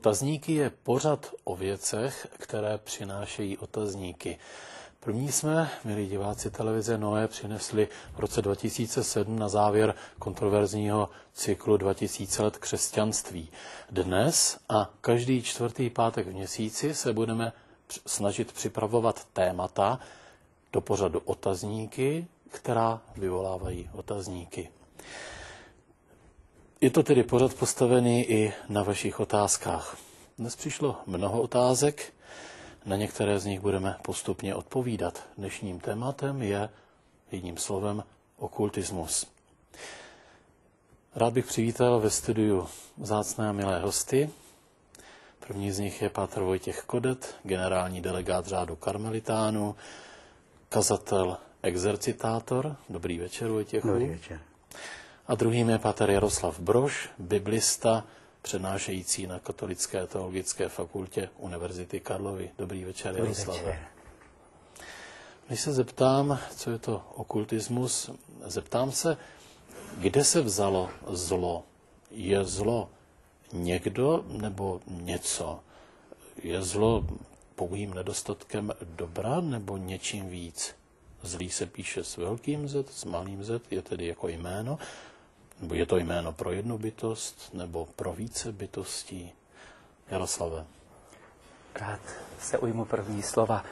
Otazníky je pořad o věcech, které přinášejí otazníky. První jsme, milí diváci televize Noé, přinesli v roce 2007 na závěr kontroverzního cyklu 2000 let křesťanství. Dnes a každý čtvrtý pátek v měsíci se budeme snažit připravovat témata do pořadu otazníky, která vyvolávají otazníky. Je to tedy pořad postavený i na vašich otázkách. Dnes přišlo mnoho otázek, na některé z nich budeme postupně odpovídat. Dnešním tématem je, jedním slovem, okultismus. Rád bych přivítal ve studiu vzácné a milé hosty. První z nich je pátr Vojtěch Kodet, generální delegát řádu karmelitánů, kazatel, exercitátor. Dobrý večer, Vojtěchu. Dobrý večer. A druhým je pátr Jaroslav Brož, biblista, přednášející na Katolické teologické fakultě Univerzity Karlovy. Dobrý večer, Jaroslave. Dobrý večer. Když se zeptám, co je to okultismus, zeptám se, kde se vzalo zlo? Je zlo někdo nebo něco? Je zlo pouhým nedostatkem dobra nebo něčím víc? Zlý se píše s velkým Z, s malým Z, je tedy jako jméno, nebo je to jméno pro jednu bytost, nebo pro více bytostí? Jaroslave. Rád se ujmu první slova.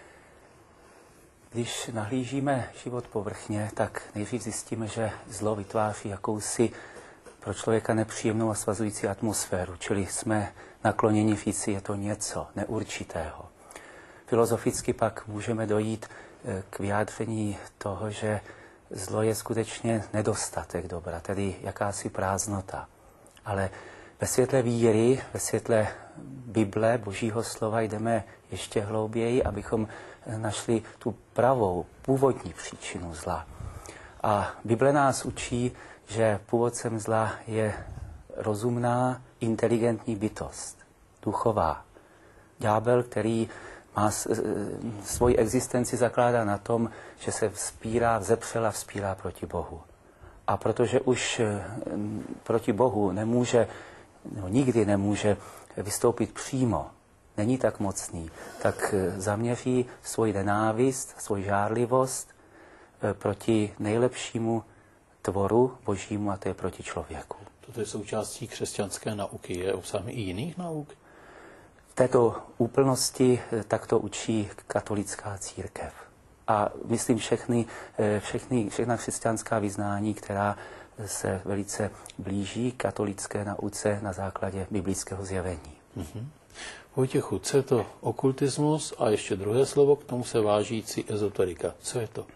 Když nahlížíme život povrchně, tak nejdřív zjistíme, že zlo vytváří jakousi pro člověka nepříjemnou a svazující atmosféru, čili jsme nakloněni říci, je to něco neurčitého. Filozoficky pak můžeme dojít k vyjádření toho, že zlo je skutečně nedostatek dobra, tedy jakási prázdnota. Ale ve světle víry, ve světle Bible, Božího slova jdeme ještě hlouběji, abychom našli tu pravou, původní příčinu zla. A Bible nás učí, že původcem zla je rozumná, inteligentní bytost, duchová. Ďábel, který má svoji existenci zakládá na tom, že se vzepřela vzpírá proti Bohu. A protože už proti Bohu nikdy nemůže vystoupit přímo, není tak mocný, tak zaměří svoji nenávist, svoji žárlivost proti nejlepšímu tvoru Božímu, a to je proti člověku. Toto je součástí křesťanské nauky. Je obsahem i jiných nauk? V této úplnosti takto učí katolická církev. A myslím všechna křesťanská vyznání, která se velice blíží katolické nauce na základě biblického zjevení. Vojtěchu, co je to okultismus? A ještě druhé slovo, k tomu se vážící ezoterika. Co je to?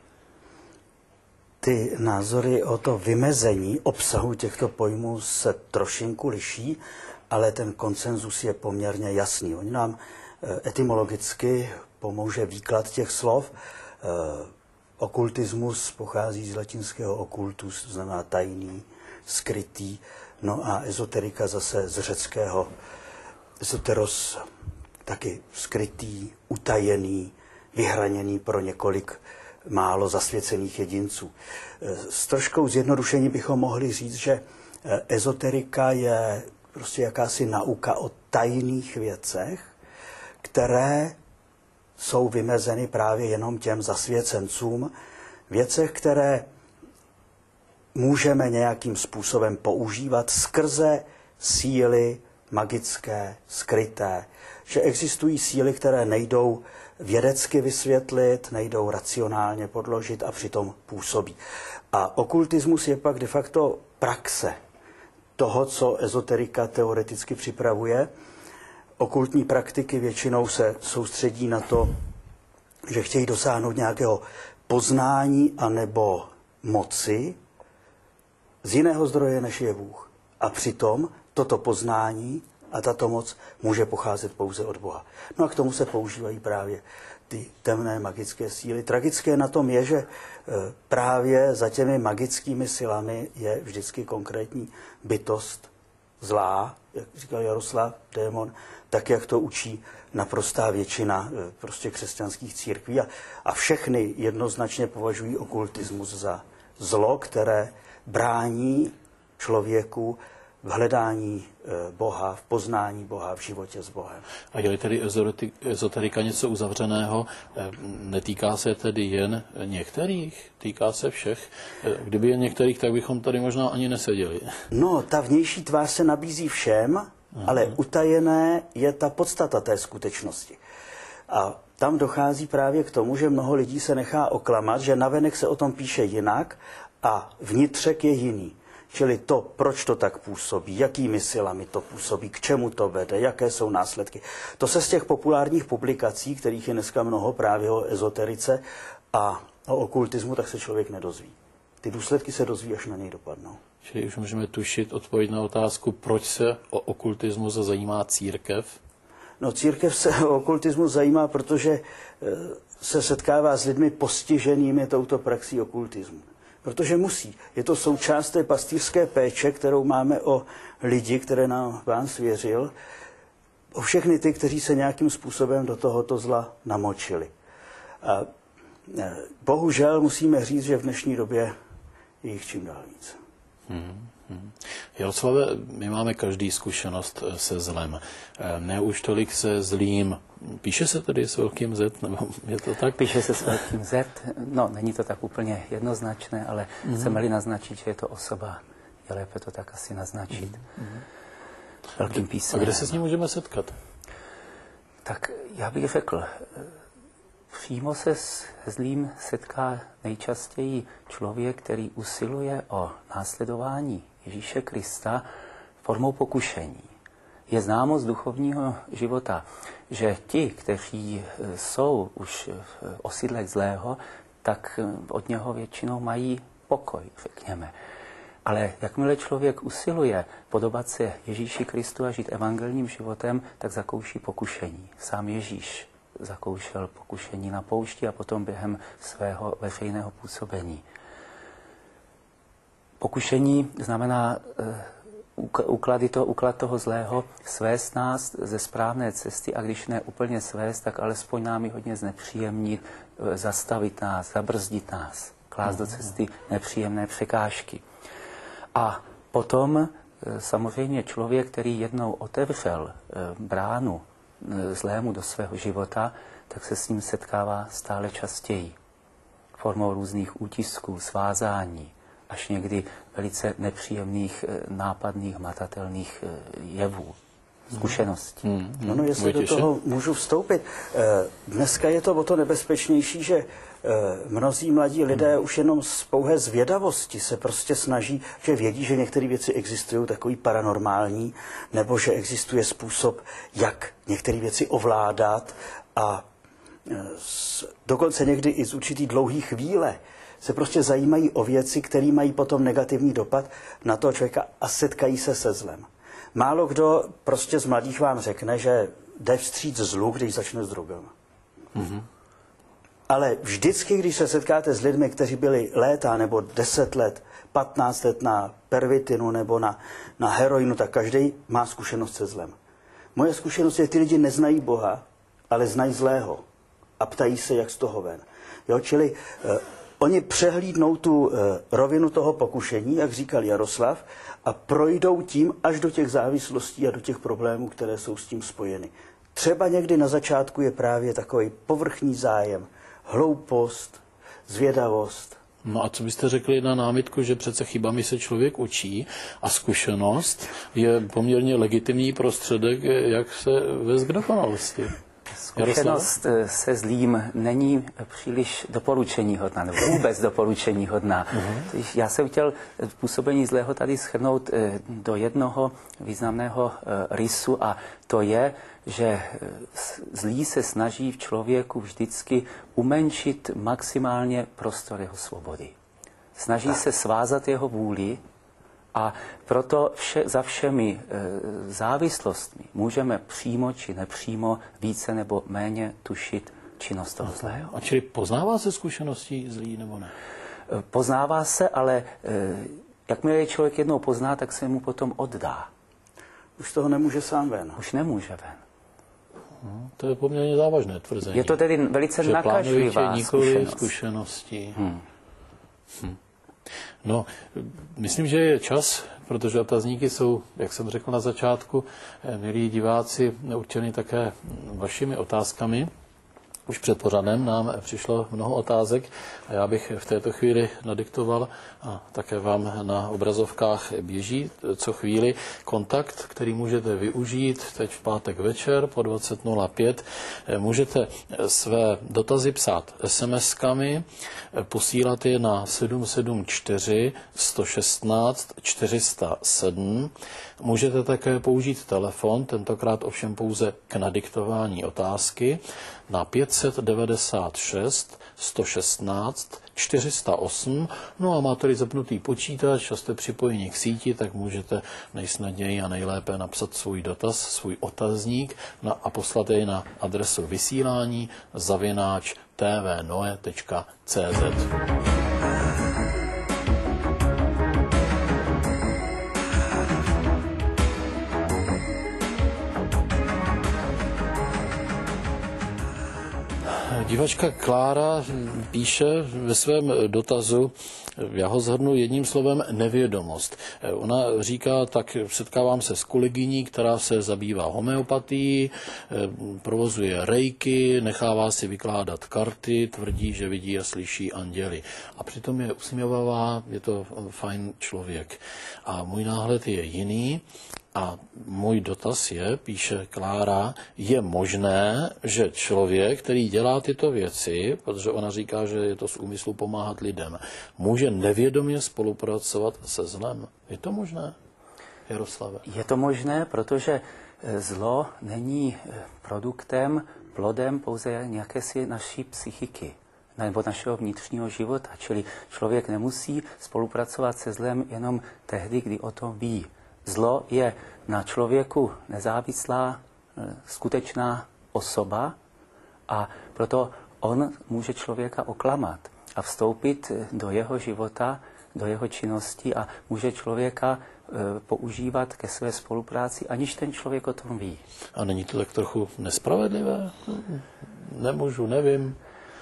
Ty názory o to vymezení obsahu těchto pojmů se trošinku liší, ale ten konsenzus je poměrně jasný. Oni nám etymologicky pomůže výklad těch slov. Okultismus pochází z latinského occultus, to znamená tajný, skrytý. No a ezoterika zase z řeckého esoteros, taky skrytý, utajený, vyhraněný pro několik málo zasvěcených jedinců. S troškou zjednodušení bychom mohli říct, že ezoterika je prostě jakási nauka o tajných věcech, které jsou vymezeny právě jenom těm zasvěcencům, věcech, které můžeme nějakým způsobem používat skrze síly magické, skryté, že existují síly, které nejdou vědecky vysvětlit, nejdou racionálně podložit a přitom působí. A okultismus je pak de facto praxe toho, co ezoterika teoreticky připravuje. Okultní praktiky většinou se soustředí na to, že chtějí dosáhnout nějakého poznání anebo moci z jiného zdroje, než je Bůh. A přitom toto poznání a tato moc může pocházet pouze od Boha. No a k tomu se používají právě ty temné magické síly. Tragické na tom je, že právě za těmi magickými silami je vždycky konkrétní bytost zlá, jak říkal Jaroslav, démon, tak, jak to učí naprostá většina prostě křesťanských církví. A všechny jednoznačně považují okultismus za zlo, které brání člověku v hledání Boha, v poznání Boha, v životě s Bohem. A je tedy ezoterika něco uzavřeného, netýká se tedy jen některých, týká se všech. Kdyby jen některých, tak bychom tady možná ani neseděli. No, ta vnější tvář se nabízí všem, ale utajené je ta podstata té skutečnosti. A tam dochází právě k tomu, že mnoho lidí se nechá oklamat, že navenek se o tom píše jinak a vnitřek je jiný. Čili to, proč to tak působí, jakými silami to působí, k čemu to vede, jaké jsou následky. To se z těch populárních publikací, kterých je dneska mnoho právě o ezoterice a o okultismu, tak se člověk nedozví. Ty důsledky se dozví, až na něj dopadnou. Čili už můžeme tušit odpověď na otázku, proč se o okultismus zajímá církev? No, církev se o okultismus zajímá, protože se setkává s lidmi postiženými touto praxí okultismu. Protože musí. Je to součást té pastýřské péče, kterou máme o lidi, které nám Pán svěřil, o všechny ty, kteří se nějakým způsobem do tohoto zla namočili. A bohužel musíme říct, že v dnešní době je jich čím dál víc. Jaroslave, my máme každý zkušenost se zlem. Ne už tolik se zlým. Píše se tedy s velkým Z, nebo je to tak? Píše se s velkým Z. No, není to tak úplně jednoznačné, ale chceme-li naznačit, že je to osoba, je lépe to tak asi naznačit. Velkým písmem. A kde se s ním můžeme setkat? Tak já bych řekl, přímo se s zlým setká nejčastěji člověk, který usiluje o následování Ježíše Krista formou pokušení. Je známo z duchovního života, že ti, kteří jsou už v osídlech zlého, tak od něho většinou mají pokoj, řekněme. Ale jakmile člověk usiluje podobat se Ježíši Kristu a žít evangelním životem, tak zakouší pokušení. Sám Ježíš zakoušel pokušení na poušti a potom během svého veřejného působení. Pokušení znamená úklad toho zlého, svést nás ze správné cesty a když ne úplně svést, tak alespoň nám ji hodně znepříjemnit, zastavit nás, zabrzdit nás, klást do cesty nepříjemné překážky. A potom samozřejmě člověk, který jednou otevřel bránu zlému do svého života, tak se s ním setkává stále častěji. Formou různých útisků, svázání, až někdy velice nepříjemných, nápadných, hmatatelných jevů, zkušeností. No, jestli do toho můžu vstoupit. Dneska je to o to nebezpečnější, že mnozí mladí lidé už jenom z pouhé zvědavosti se prostě snaží, že vědí, že některé věci existují takový paranormální, nebo že existuje způsob, jak některé věci ovládat a dokonce někdy i z určitý dlouhý chvíle se prostě zajímají o věci, které mají potom negativní dopad na toho člověka a setkají se se zlem. Málo kdo prostě z mladých vám řekne, že jde vstříc zlu, když začne s drogama. Ale vždycky, když se setkáte s lidmi, kteří byli léta nebo 10 let, 15 let na pervitinu nebo na heroinu, tak každý má zkušenost se zlem. Moje zkušenost je, ty lidi neznají Boha, ale znají zlého a ptají se, jak z toho ven. Jo, čili oni přehlídnou tu rovinu toho pokušení, jak říkal Jaroslav, a projdou tím až do těch závislostí a do těch problémů, které jsou s tím spojeny. Třeba někdy na začátku je právě takový povrchní zájem, hloupost, zvědavost. No a co byste řekli na námitku, že přece chybami se člověk učí a zkušenost je poměrně legitimní prostředek, jak se vést k dokonalosti? Zkušenost se zlým není příliš doporučeníhodná, nebo vůbec doporučeníhodná. Já jsem chtěl působení zlého tady shrnout do jednoho významného rysu a to je, že zlý se snaží v člověku vždycky umenšit maximálně prostor jeho svobody. Snaží se svázat jeho vůli a proto za všemi závislostmi můžeme přímo či nepřímo více nebo méně tušit činnost toho zlého. A čili poznává se zkušeností zlý nebo ne? Poznává se, ale jakmile je člověk jednou pozná, tak se mu potom oddá. Už toho nemůže sám ven. Už nemůže ven. To je poměrně závažné tvrzení. Je to tedy velice nakažlivá zkušenost. No, myslím, že je čas, protože otazníky jsou, jak jsem řekl na začátku, milí diváci, určeny také vašimi otázkami. Už před pořadem nám přišlo mnoho otázek a já bych v této chvíli nadiktoval a také vám na obrazovkách běží co chvíli kontakt, který můžete využít teď v pátek večer po 20:05. Můžete své dotazy psát SMS-kami, posílat je na 774 116 407. Můžete také použít telefon, tentokrát ovšem pouze k nadiktování otázky, na 596 116 408. No a máte-li zapnutý počítač a jste připojeni k síti, tak můžete nejsnadněji a nejlépe napsat svůj dotaz, svůj otazník a poslat jej na adresu vysílání@tvnoe.cz. Divačka Klára píše ve svém dotazu, já ho shrnu jedním slovem, nevědomost. Ona říká, tak setkávám se s kolegyní, která se zabývá homeopatií, provozuje rejky, nechává si vykládat karty, tvrdí, že vidí a slyší anděly. A přitom je usměvavá, je to fajn člověk. A můj náhled je jiný. A můj dotaz je, píše Klára, je možné, že člověk, který dělá tyto věci, protože ona říká, že je to z úmyslu pomáhat lidem, může nevědomě spolupracovat se zlem? Je to možné, Jaroslave? Je to možné, protože zlo není produktem, plodem pouze nějaké si naší psychiky nebo našeho vnitřního života. Čili člověk nemusí spolupracovat se zlem jenom tehdy, kdy o tom ví. Zlo je na člověku nezávislá, skutečná osoba a proto on může člověka oklamat a vstoupit do jeho života, do jeho činnosti a může člověka používat ke své spolupráci, aniž ten člověk o tom ví. A není to tak trochu nespravedlivé? Nemůžu, nevím.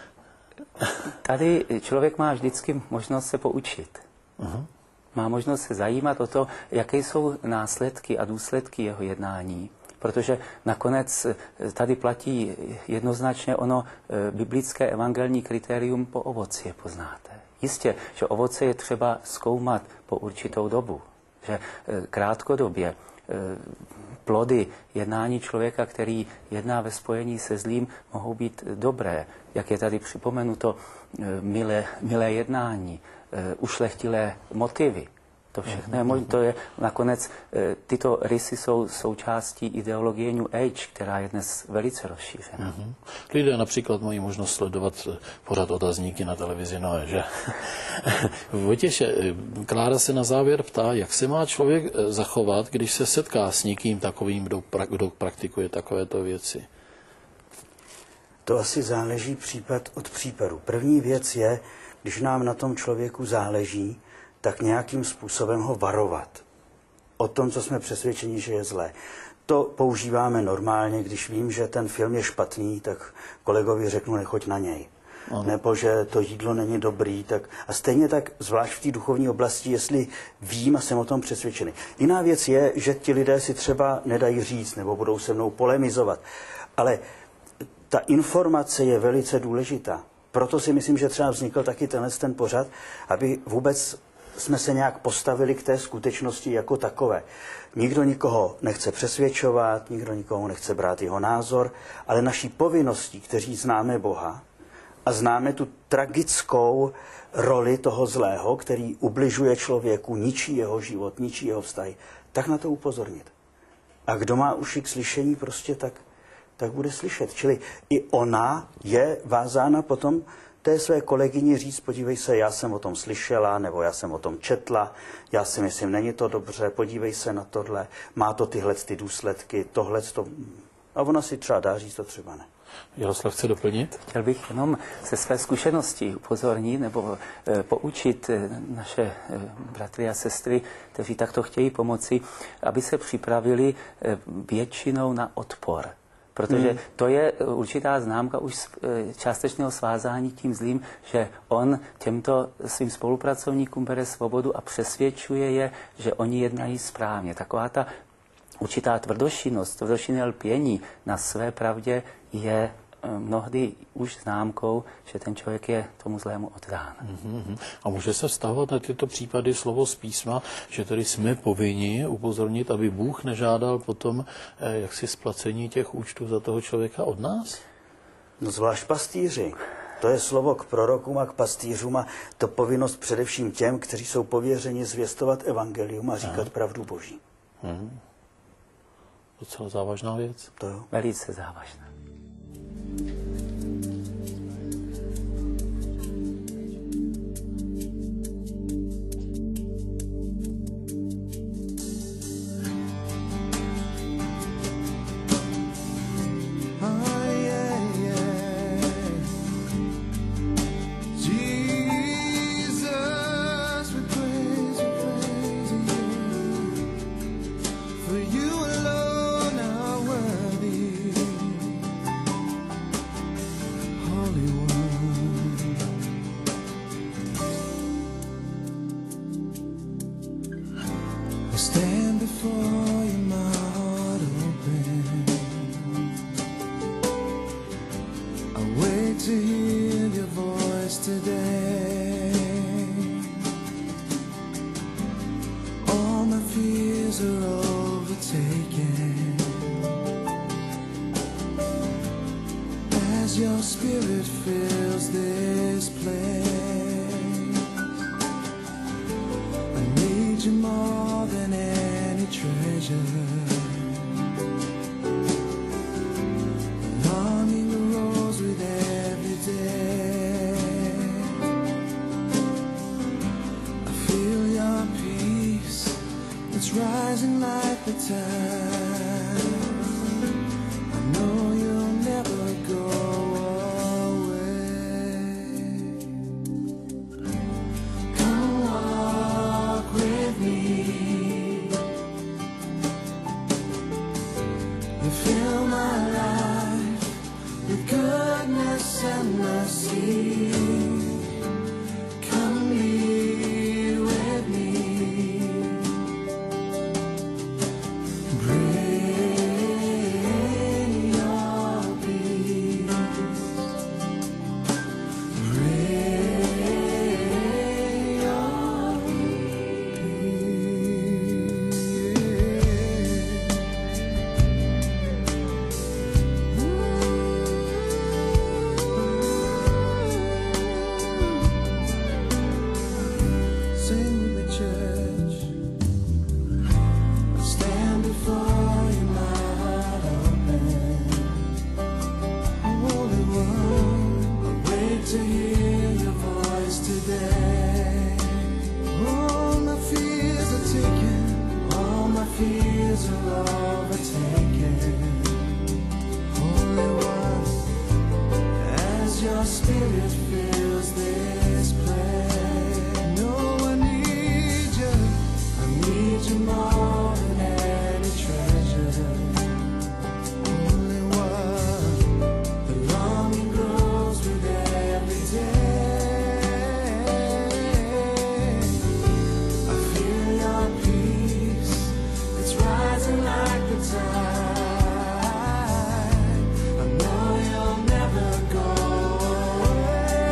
Tady člověk má vždycky možnost se poučit. Uh-huh. Má možnost se zajímat o to, jaké jsou následky a důsledky jeho jednání. Protože nakonec tady platí jednoznačně ono biblické evangelní kritérium po ovoci je poznáte. Jistě, že ovoce je třeba zkoumat po určitou dobu. Že krátkodobě plody jednání člověka, který jedná ve spojení se zlým, mohou být dobré. Jak je tady připomenuto, milé jednání, ušlechtilé motivy. To všechno je možné. To je nakonec, tyto rysy jsou součástí ideologie New Age, která je dnes velice rozšířená. Lidé například mají možnost sledovat pořad otazníky na televizi Noe, že? Vojtěše, Klára se na závěr ptá, jak se má člověk zachovat, když se setká s někým takovým, kdo praktikuje takovéto věci. To asi záleží případ od případu. První věc je, když nám na tom člověku záleží, tak nějakým způsobem ho varovat o tom, co jsme přesvědčeni, že je zlé. To používáme normálně, když vím, že ten film je špatný, tak kolegovi řeknu, nechoď na něj. Ano. Nebo že to jídlo není dobrý. Tak, a stejně tak, zvlášť v té duchovní oblasti, jestli vím a jsem o tom přesvědčený. Jiná věc je, že ti lidé si třeba nedají říct, nebo budou se mnou polemizovat. Ale ta informace je velice důležitá. Proto si myslím, že třeba vznikl taky ten pořad, aby vůbec jsme se nějak postavili k té skutečnosti jako takové. Nikdo nikoho nechce přesvědčovat, nikdo nikoho nechce brát jeho názor, ale naší povinností, kteří známe Boha a známe tu tragickou roli toho zlého, který ubližuje člověku, ničí jeho život, ničí jeho vztahy, tak na to upozornit. A kdo má uši k slyšení, prostě tak bude slyšet. Čili i ona je vázána potom té své kolegyni říct, podívej se, já jsem o tom slyšela, nebo já jsem o tom četla, já si myslím, není to dobře, podívej se na tohle, má to tyhle ty důsledky, tohle to... A ona si třeba dá říct, to třeba ne. Jaroslav chce doplnit? Chtěl bych jenom ze své zkušenosti upozornit nebo poučit naše bratry a sestry, kteří takto chtějí pomoci, aby se připravili většinou na odpor. Protože to je určitá známka už částečného svázání tím zlým, že on těmto svým spolupracovníkům bere svobodu a přesvědčuje je, že oni jednají správně. Taková ta určitá tvrdošinné lpění na své pravdě je mnohdy už známkou, že ten člověk je tomu zlému oddán. A může se vztahovat na tyto případy slovo z písma, že tedy jsme povinni upozornit, aby Bůh nežádal potom jaksi splacení těch účtů za toho člověka od nás? No zvlášť pastýři. To je slovo k prorokům a k pastýřům a to povinnost především těm, kteří jsou pověřeni zvěstovat evangelium a říkat pravdu Boží. Docela závažná věc. To jo. Velice závažná. Your spirit fills this place. I need you more than any treasure. Longing grows with every day. I feel your peace, it's rising like the tide. I know you'll never go. And mercy, come be with me. Bring your peace. Bring your to hear your voice today. All my fears are taken, all my fears are overtaken. Holy One, as your spirit fills this place. No, I need you more than any treasure. Holy One, the longing grows with every day. I feel your peace, it's rising like the tide. I know you'll never go away.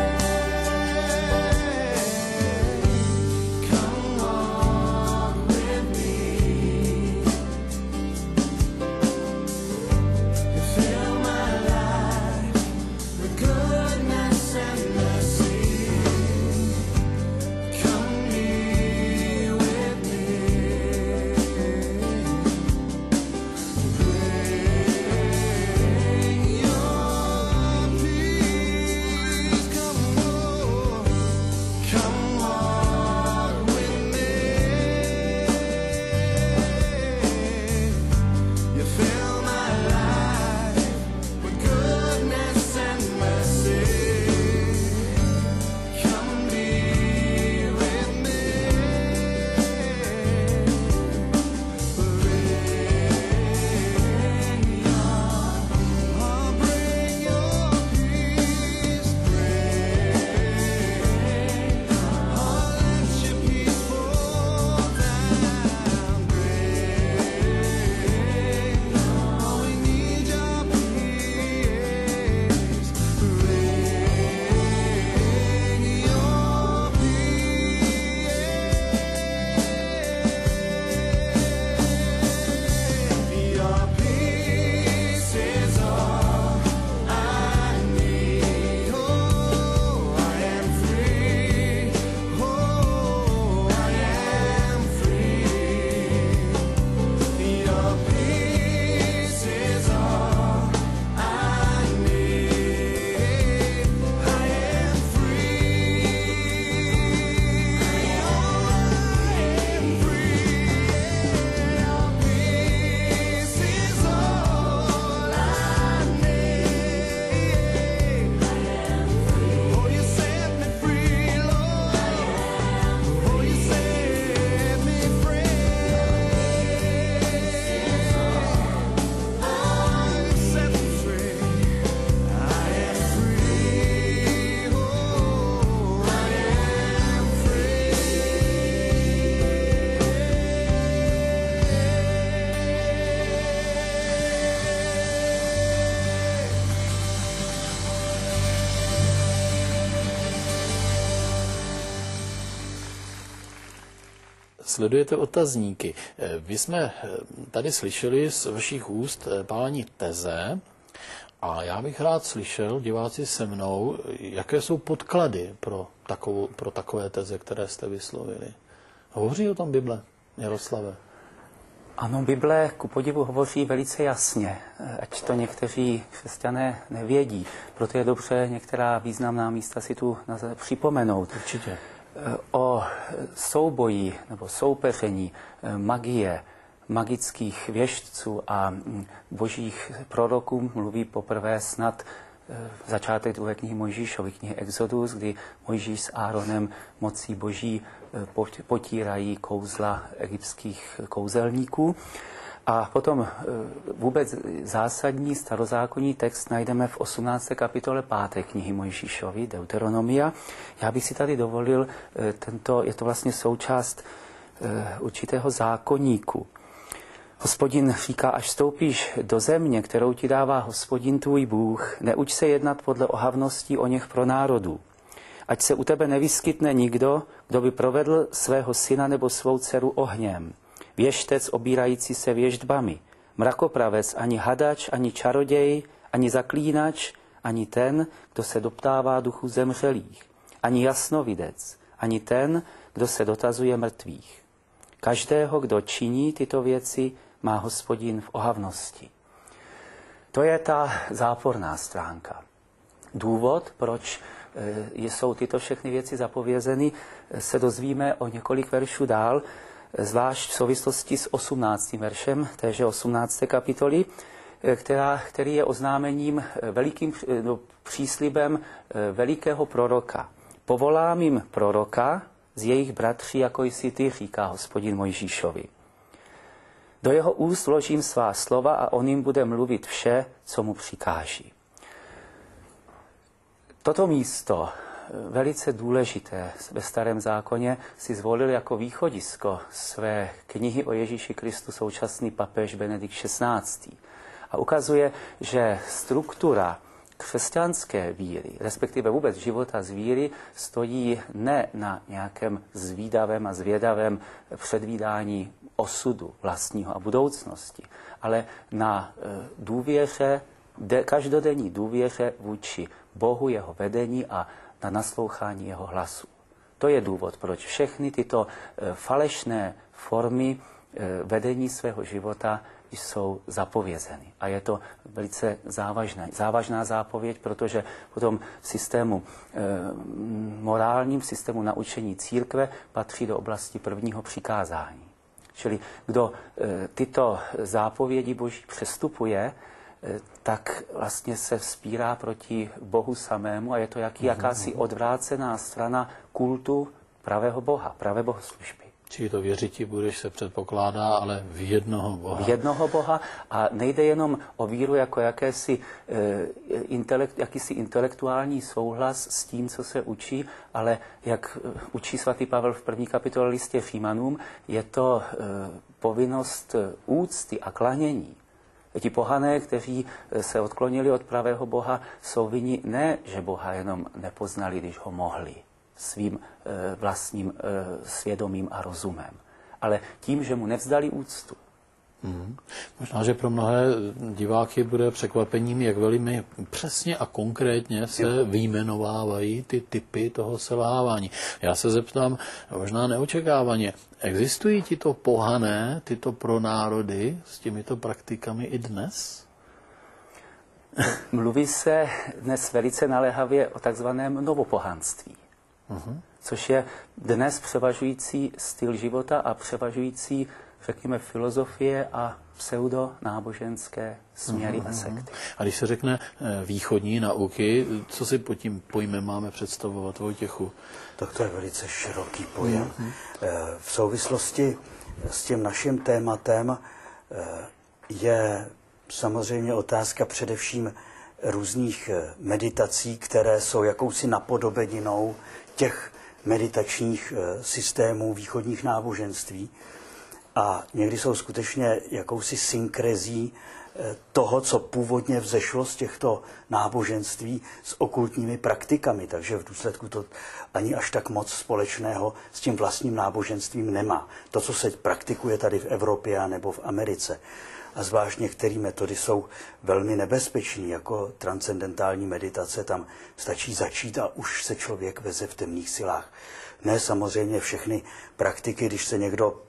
Sledujete otazníky. Vy jsme tady slyšeli z vašich úst, páni, teze, a já bych rád slyšel, diváci se mnou, jaké jsou podklady pro takové teze, které jste vyslovili. Hovoří o tom Bible, Jaroslave? Ano, Bible ku podivu hovoří velice jasně, ať to někteří křesťané nevědí. Proto je dobře některá významná místa si tu připomenout. Určitě. O souboji nebo soupeření magie, magických věštců a božích proroků mluví poprvé snad začátek druhé knihy Mojžíšovy, knihy Exodus, kdy Mojžíš s Áronem mocí boží potírají kouzla egyptských kouzelníků. A potom vůbec zásadní starozákonní text najdeme v 18. kapitole 5. knihy Mojžíšovy, Deuteronomia. Já bych si tady dovolil, je to vlastně součást určitého zákoníku. Hospodin říká, až vstoupíš do země, kterou ti dává Hospodin tvůj Bůh, neuč se jednat podle ohavností o něch pro národů. Ať se u tebe nevyskytne nikdo, kdo by provedl svého syna nebo svou dceru ohněm. Věštec obírající se věštbami, mrakopravec, ani hadač, ani čaroděj, ani zaklínač, ani ten, kdo se doptává duchu zemřelých, ani jasnovidec, ani ten, kdo se dotazuje mrtvých. Každého, kdo činí tyto věci, má Hospodin v ohavnosti. To je ta záporná stránka. Důvod, proč jsou tyto všechny věci zapovězeny, se dozvíme o několik veršů dál, zvlášť v souvislosti s 18. veršem téže 18. kapitoly, který je oznámením, příslibem velikého proroka. Povolám jim proroka z jejich bratří, jako jsi ty, říká Hospodin Mojžíšovi. Do jeho úst vložím svá slova a on jim bude mluvit vše, co mu přikáží. Toto místo, velice důležité ve Starém zákoně, si zvolil jako východisko své knihy o Ježíši Kristu současný papež Benedikt XVI. A ukazuje, že struktura křesťanské víry, respektive vůbec života z víry, stojí ne na nějakém zvídavém a zvědavém předvídání osudu vlastního a budoucnosti, ale na důvěře, každodenní důvěře vůči Bohu, jeho vedení a na naslouchání jeho hlasu. To je důvod, proč všechny tyto falešné formy vedení svého života jsou zapovězeny. A je to velice závažná zápověď, protože v tom systému morálním, systému naučení církve patří do oblasti prvního přikázání. Čili kdo tyto zápovědi Boží přestupuje, tak vlastně se vzpírá proti Bohu samému a je to jakási odvrácená strana kultu pravého Boha, pravé bohoslužby. Čili to věřiti budeš, se předpokládá, ale v jednoho Boha. V jednoho Boha a nejde jenom o víru jako jakýsi intelektuální souhlas s tím, co se učí, ale jak učí svatý Pavel v 1. kapitole listě Římanům, je to povinnost úcty a klanění. Ti pohané, kteří se odklonili od pravého Boha, jsou vinni ne, že Boha jenom nepoznali, když ho mohli, svým vlastním svědomím a rozumem, ale tím, že mu nevzdali úctu. Možná, že pro mnohé diváky bude překvapením, jak velmi přesně a konkrétně se vyjmenovávají ty typy toho selhávání. Já se zeptám, možná neočekávaně, existují tito pohané, tyto pronárody s těmito praktikami i dnes? Mluví se dnes velice naléhavě o takzvaném novopohanství, což je dnes převažující styl života a převažující, řekněme, filozofie a pseudonáboženské směry a sekty. A když se řekne východní nauky, co si pod tím pojmem máme představovat, Vojtěchu? Tak to je velice široký pojem. V souvislosti s tím naším tématem je samozřejmě otázka především různých meditací, které jsou jakousi napodobeninou těch meditačních systémů východních náboženství. A někdy jsou skutečně jakousi synkrezí toho, co původně vzešlo z těchto náboženství s okultními praktikami. Takže v důsledku to ani až tak moc společného s tím vlastním náboženstvím nemá. To, co se praktikuje tady v Evropě nebo v Americe. A zvlášť některé metody jsou velmi nebezpečné, jako transcendentální meditace. Tam stačí začít a už se člověk veze v temných silách. Ne samozřejmě všechny praktiky, když se někdo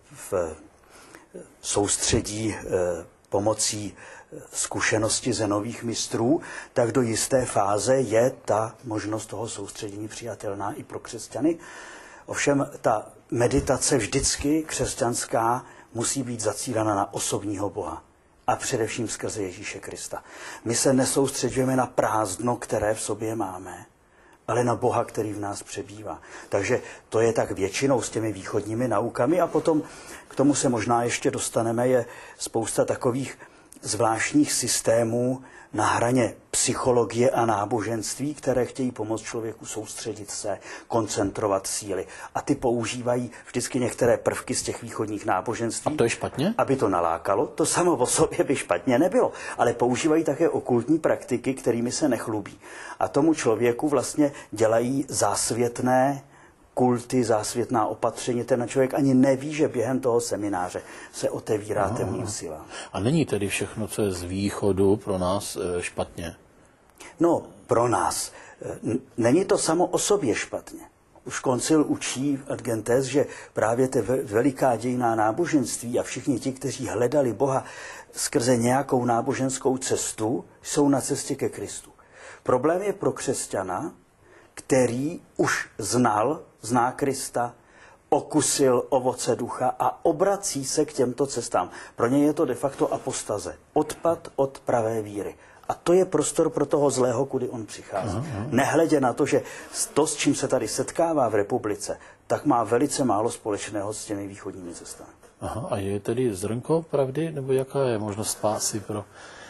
soustředí pomocí zkušenosti ze nových mistrů, tak do jisté fáze je ta možnost toho soustředění přijatelná i pro křesťany. Ovšem ta meditace vždycky křesťanská musí být zacílena na osobního Boha a především skrze Ježíše Krista. My se nesoustředujeme na prázdno, které v sobě máme, ale na Boha, který v nás přebývá. Takže to je tak většinou s těmi východními naukami a potom k tomu se možná ještě dostaneme, je spousta takových zvláštních systémů na hraně psychologie a náboženství, které chtějí pomoct člověku soustředit se, koncentrovat síly. A ty používají vždycky některé prvky z těch východních náboženství. A to je špatně? Aby to nalákalo. To samo o sobě by špatně nebylo. Ale používají také okultní praktiky, kterými se nechlubí. A tomu člověku vlastně dělají zásvětné kulty, zásvětná opatření. Ten člověk ani neví, že během toho semináře se otevírá temným silám. A není tedy všechno, co je z východu, pro nás špatně? No, pro nás. Není to samo o sobě špatně. Už koncil učí ad gentes, že právě ty veliká dějinná náboženství a všichni ti, kteří hledali Boha skrze nějakou náboženskou cestu, jsou na cestě ke Kristu. Problém je pro křesťana, který už zná Krista, okusil ovoce ducha a obrací se k těmto cestám. Pro ně je to de facto apostaze, odpad od pravé víry. A to je prostor pro toho zlého, kudy on přichází. Nehledě na to, že to, s čím se tady setkává v republice, tak má velice málo společného s těmi východními cestami. Aha, a je tedy zrnko pravdy, nebo jaká je možnost spásy pro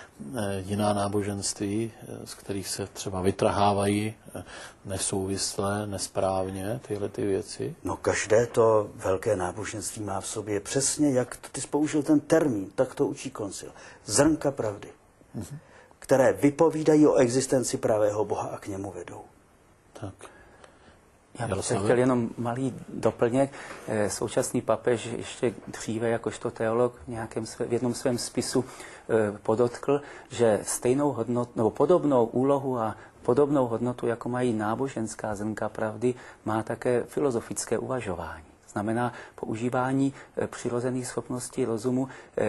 jiná náboženství, z kterých se třeba vytrhávají nesouvislé, nesprávně tyhle ty věci? No každé to velké náboženství má v sobě přesně, jak ty jsi použil ten termín, tak to učí koncil. Zrnka pravdy, které vypovídají o existenci pravého Boha a k němu vedou. Tak. Já bych se chtěl jenom malý doplněk. Současný papež ještě dříve jakožto teolog v jednom svém spisu podotkl, že stejnou hodnotu, nebo podobnou úlohu a podobnou hodnotu, jako mají náboženská zrnka pravdy, má také filozofické uvažování. Znamená používání přirozených schopností rozumu,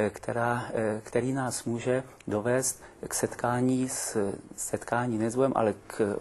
který nás může dovést k setkání ne s Bohem, ale k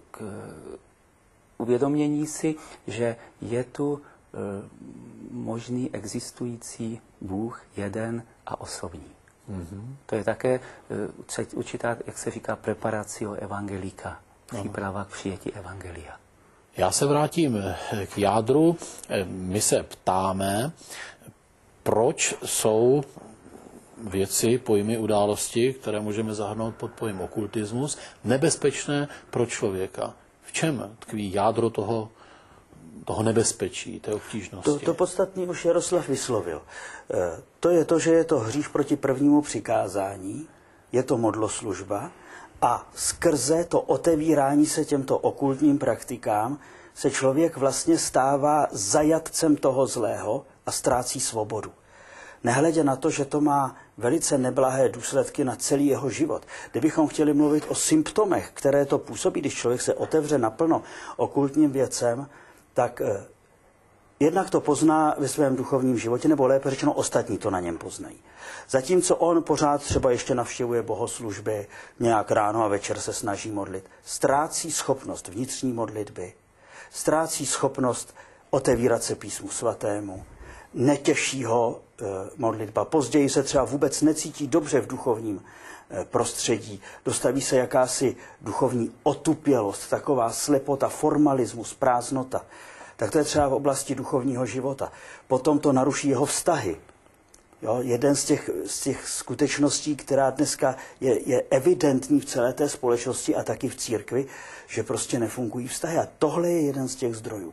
uvědomění si, že je tu možný existující Bůh jeden a osobní. To je také určitá, jak se říká, preparatio evangelika, příprava k přijetí evangelia. Já se vrátím k jádru. My se ptáme, proč jsou věci, pojmy, události, které můžeme zahrnout pod pojem okultismus, nebezpečné pro člověka. V čem tkví jádro toho nebezpečí, té obtížnosti? To podstatný už Jaroslav vyslovil. To je to, že je to hřích proti prvnímu přikázání, je to modloslužba a skrze to otevírání se těmto okultním praktikám se člověk vlastně stává zajatcem toho zlého a ztrácí svobodu. Nehledě na to, že to má velice neblahé důsledky na celý jeho život. Kdybychom chtěli mluvit o symptomech, které to působí, když člověk se otevře naplno okultním věcem, tak jednak to pozná ve svém duchovním životě, nebo lépe řečeno ostatní to na něm poznají. Zatímco on pořád třeba ještě navštěvuje bohoslužby, nějak ráno a večer se snaží modlit, ztrácí schopnost vnitřní modlitby, ztrácí schopnost otevírat se písmu svatému, netěší ho modlitba. Později se třeba vůbec necítí dobře v duchovním prostředí. Dostaví se jakási duchovní otupělost, taková slepota, formalismus, prázdnota. Tak to je třeba v oblasti duchovního života. Potom to naruší jeho vztahy. Jo, jeden z těch skutečností, která dneska je evidentní v celé té společnosti a taky v církvi, že prostě nefungují vztahy. A tohle je jeden z těch zdrojů.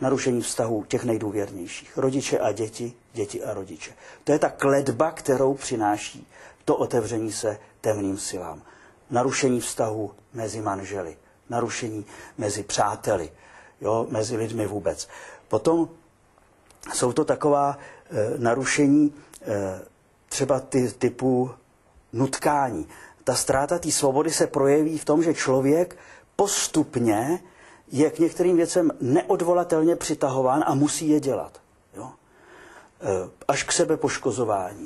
narušení vztahu těch nejdůvěrnějších. Rodiče a děti, děti a rodiče. To je ta kletba, kterou přináší to otevření se temným silám. Narušení vztahu mezi manželi, narušení mezi přáteli, jo, mezi lidmi vůbec. Potom jsou to taková narušení třeba typu nutkání. Ta ztráta té svobody se projeví v tom, že člověk postupně je k některým věcem neodvolatelně přitahován a musí je dělat. Jo? Až k sebepoškozování,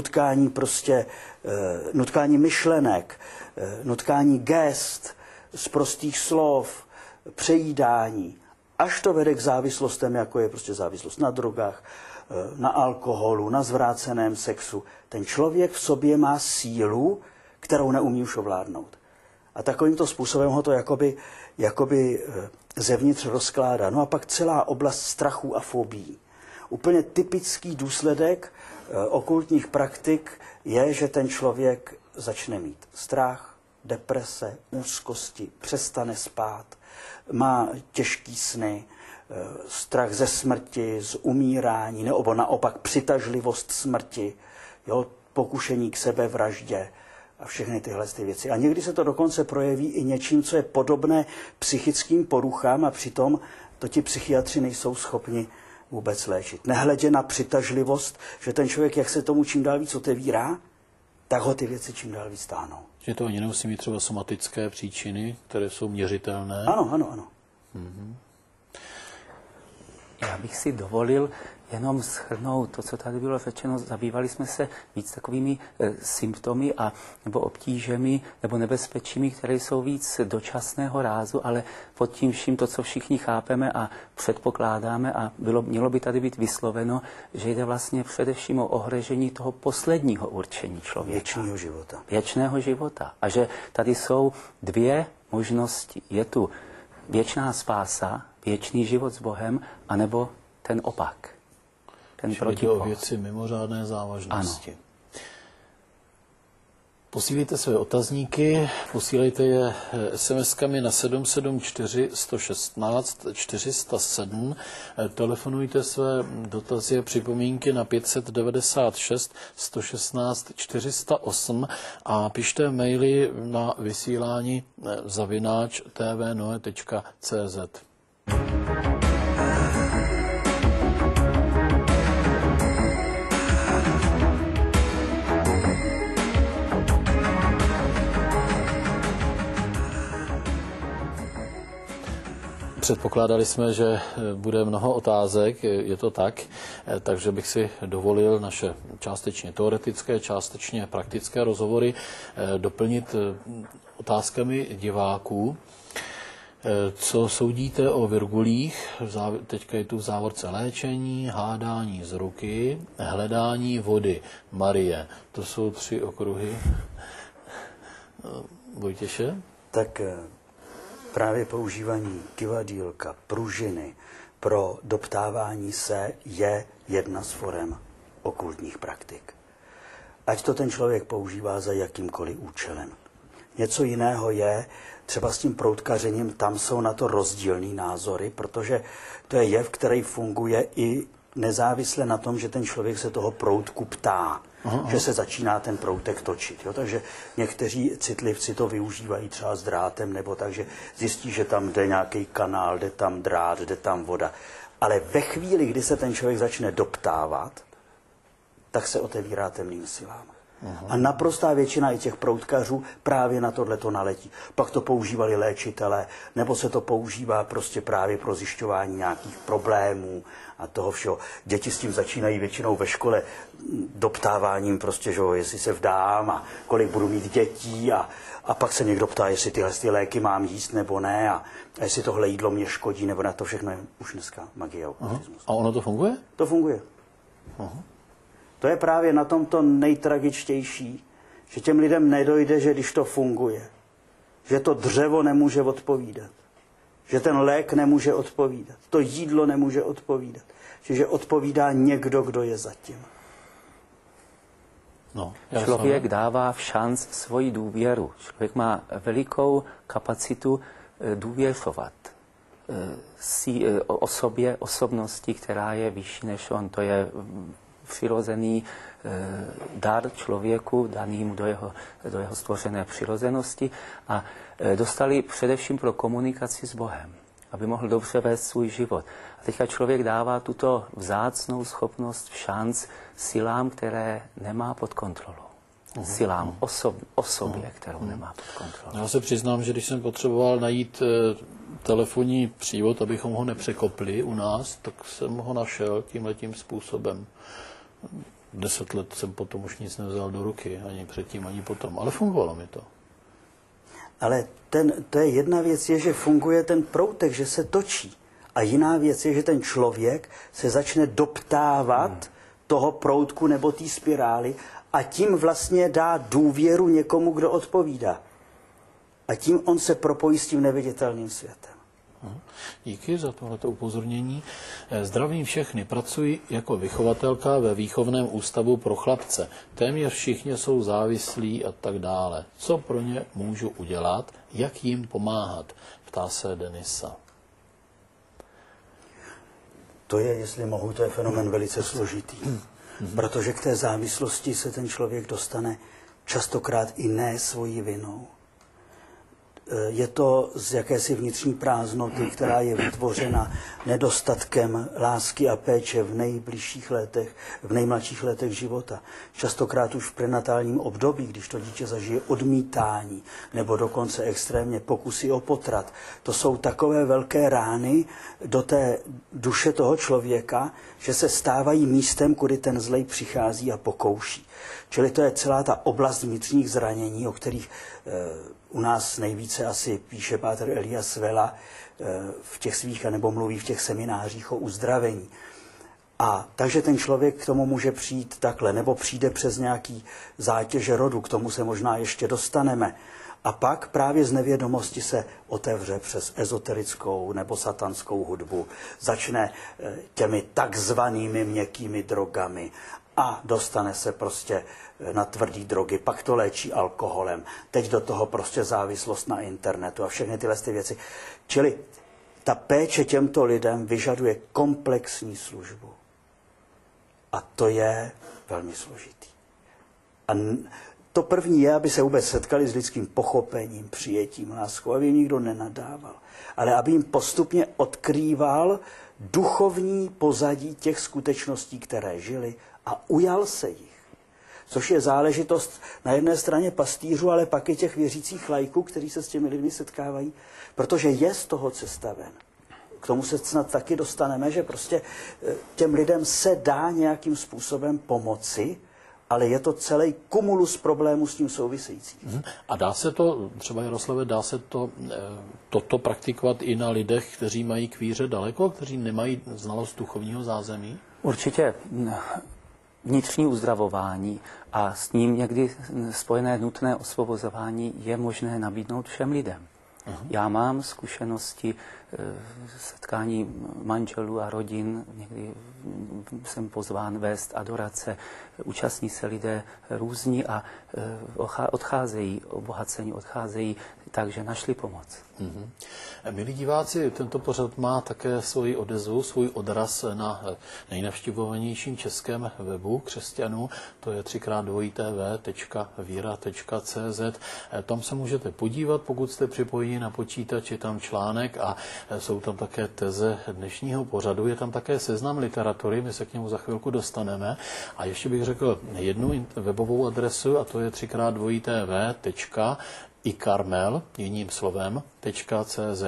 nutkání myšlenek, nutkání gest, z prostých slov, přejídání, až to vede k závislostem, jako je prostě závislost na drogách, na alkoholu, na zvráceném sexu. Ten člověk v sobě má sílu, kterou neumí už ovládnout. A takovýmto způsobem ho to jakoby zevnitř rozkládá. No a pak celá oblast strachu a fobií. Úplně typický důsledek okultních praktik je, že ten člověk začne mít strach, deprese, úzkosti, přestane spát, má těžký sny, strach ze smrti, z umírání, nebo naopak přitažlivost smrti, jo, pokušení k sebevraždě a všechny tyhle věci. A někdy se to dokonce projeví i něčím, co je podobné psychickým poruchám a přitom to ti psychiatři nejsou schopni vůbec léčit. Nehledě na přitažlivost, že ten člověk, jak se tomu čím dál víc otevírá, tak ho ty věci čím dál víc táhnou. Že to ani nemusí mít třeba somatické příčiny, které jsou měřitelné? Ano. Já bych si dovolil jenom shrnout to, co tady bylo řečeno. Zabývali jsme se víc takovými symptomy a nebo obtížemi nebo nebezpečími, které jsou víc dočasného rázu, ale pod tím vším to, co všichni chápeme a předpokládáme a mělo by tady být vysloveno, že jde vlastně především o ohrožení toho posledního určení člověka. Věčného života. Věčného života. A že tady jsou dvě možnosti. Je tu věčná spása, věčný život s Bohem, anebo ten opak. Ten protipol. O věci mimořádné závažnosti. Ano. Posílejte své otazníky, posílejte je SMS-kami na 774 116 407, telefonujte své dotazy a připomínky na 596 116 408 a pište maily na vysílání @tvnoe.cz. Předpokládali jsme, že bude mnoho otázek, je to tak, takže bych si dovolil naše částečně teoretické, částečně praktické rozhovory doplnit otázkami diváků. Co soudíte o virgulích? Teďka je tu v závorce léčení, hádání z ruky, hledání vody. Marie, to jsou 3 okruhy. Vojtěše? Tak právě používání kivadýlka, pružiny pro doptávání se je jedna z forem okultních praktik. Ať to ten člověk používá za jakýmkoliv účelem. Něco jiného je, třeba s tím proutkařením, tam jsou na to rozdílný názory, protože to je jev, který funguje i nezávisle na tom, že ten člověk se toho proutku ptá. Že se začíná ten proutek točit. Jo? Takže někteří citlivci to využívají třeba s drátem, nebo takže zjistí, že tam jde nějaký kanál, jde tam drát, jde tam voda. Ale ve chvíli, kdy se ten člověk začne doptávat, tak se otevírá temným silám. A naprostá většina i těch proutkařů právě na tohleto naletí. Pak to používali léčitelé, nebo se to používá prostě právě pro zjišťování nějakých problémů a toho všeho. Děti s tím začínají většinou ve škole doptáváním prostě, že jestli se vdám a kolik budu mít dětí a pak se někdo ptá, jestli tyhle léky mám jíst nebo ne a jestli tohle jídlo mě škodí nebo na to všechno je už dneska magie a okultismus. A ono to funguje? To funguje. To je právě na tom to nejtragičtější, že těm lidem nedojde, že když to funguje, že to dřevo nemůže odpovídat, že ten lék nemůže odpovídat, to jídlo nemůže odpovídat, že odpovídá někdo, kdo je zatím. No, člověk dává v šanc svoji důvěru. Člověk má velikou kapacitu důvěřovat. osobnosti, která je vyšší než on. To je přirozený dar člověku, daný mu do jeho stvořené přirozenosti a dostali především pro komunikaci s Bohem, aby mohl dobře vést svůj život. A teďka člověk dává tuto vzácnou schopnost, šanc silám, které nemá pod kontrolou. Silám osobě, kterou nemá pod kontrolou. Já se přiznám, že když jsem potřeboval najít telefonní přívod, abychom ho nepřekopli u nás, tak jsem ho našel tímhletím způsobem. 10 let jsem potom už nic nevzal do ruky, ani předtím, ani potom, ale fungovalo mi to. Ale to je jedna věc, je, že funguje ten proutek, že se točí. A jiná věc je, že ten člověk se začne doptávat toho proutku nebo té spirály a tím vlastně dá důvěru někomu, kdo odpovídá. A tím on se propojí s tím neviditelným světem. Díky za tohleto upozornění. Zdravím všechny. Pracuji jako vychovatelka ve výchovném ústavu pro chlapce. Téměř všichni jsou závislí a tak dále. Co pro ně můžu udělat? Jak jim pomáhat? Ptá se Denisa. To je, jestli mohu, to je fenomén velice složitý. Protože k té závislosti se ten člověk dostane častokrát i ne svojí vinou. Je to z jakési vnitřní prázdnoty, která je vytvořena nedostatkem lásky a péče v nejbližších letech, v nejmladších letech života. Častokrát už v prenatálním období, když to dítě zažije odmítání nebo dokonce extrémně pokusy o potrat. To jsou takové velké rány do té duše toho člověka, že se stávají místem, kudy ten zlej přichází a pokouší. Čili to je celá ta oblast vnitřních zranění, o kterých u nás nejvíce asi píše páter Elias Vela v těch svých, anebo mluví v těch seminářích o uzdravení. A takže ten člověk k tomu může přijít takhle, nebo přijde přes nějaký zátěže rodu, k tomu se možná ještě dostaneme. A pak právě z nevědomosti se otevře přes ezoterickou nebo satanskou hudbu, začne těmi takzvanými měkkými drogami a dostane se prostě na tvrdý drogy, pak to léčí alkoholem, teď do toho prostě závislost na internetu a všechny tyhle věci. Čili ta péče těmto lidem vyžaduje komplexní službu. A to je velmi složitý. A to první je, aby se vůbec setkali s lidským pochopením, přijetím, láskou, aby jim nikdo nenadával. Ale aby jim postupně odkrýval duchovní pozadí těch skutečností, které žili a ujal se jich. Což je záležitost na jedné straně pastýřů, ale pak i těch věřících laiků, kteří se s těmi lidmi setkávají, protože je z toho cesta ven. K tomu se snad taky dostaneme, že prostě těm lidem se dá nějakým způsobem pomoci, ale je to celý kumulus problémů s tím související. A dá se to, třeba Jaroslave, dá se to toto praktikovat i na lidech, kteří mají k víře daleko, kteří nemají znalost duchovního zázemí? Určitě vnitřní uzdravování a s ním někdy spojené nutné osvobozování je možné nabídnout všem lidem. Já mám zkušenosti setkání manželů a rodin, někdy jsem pozván vést adorace, účastní se lidé různí a odcházejí, obohacení odcházejí, takže našli pomoc. Milí diváci, tento pořad má také svoji odezvu, svůj odraz na nejnavštěvovanějším českém webu křesťanů, to je 3x2tv.vira.cz. Tam se můžete podívat, pokud jste připojeni na počítač, je tam článek a jsou tam také teze dnešního pořadu, je tam také seznam literatury, my se k němu za chvilku dostaneme. A ještě bych řekl jednu webovou adresu, a to je 3x2tv.ikarmel, jiným slovem, .cz.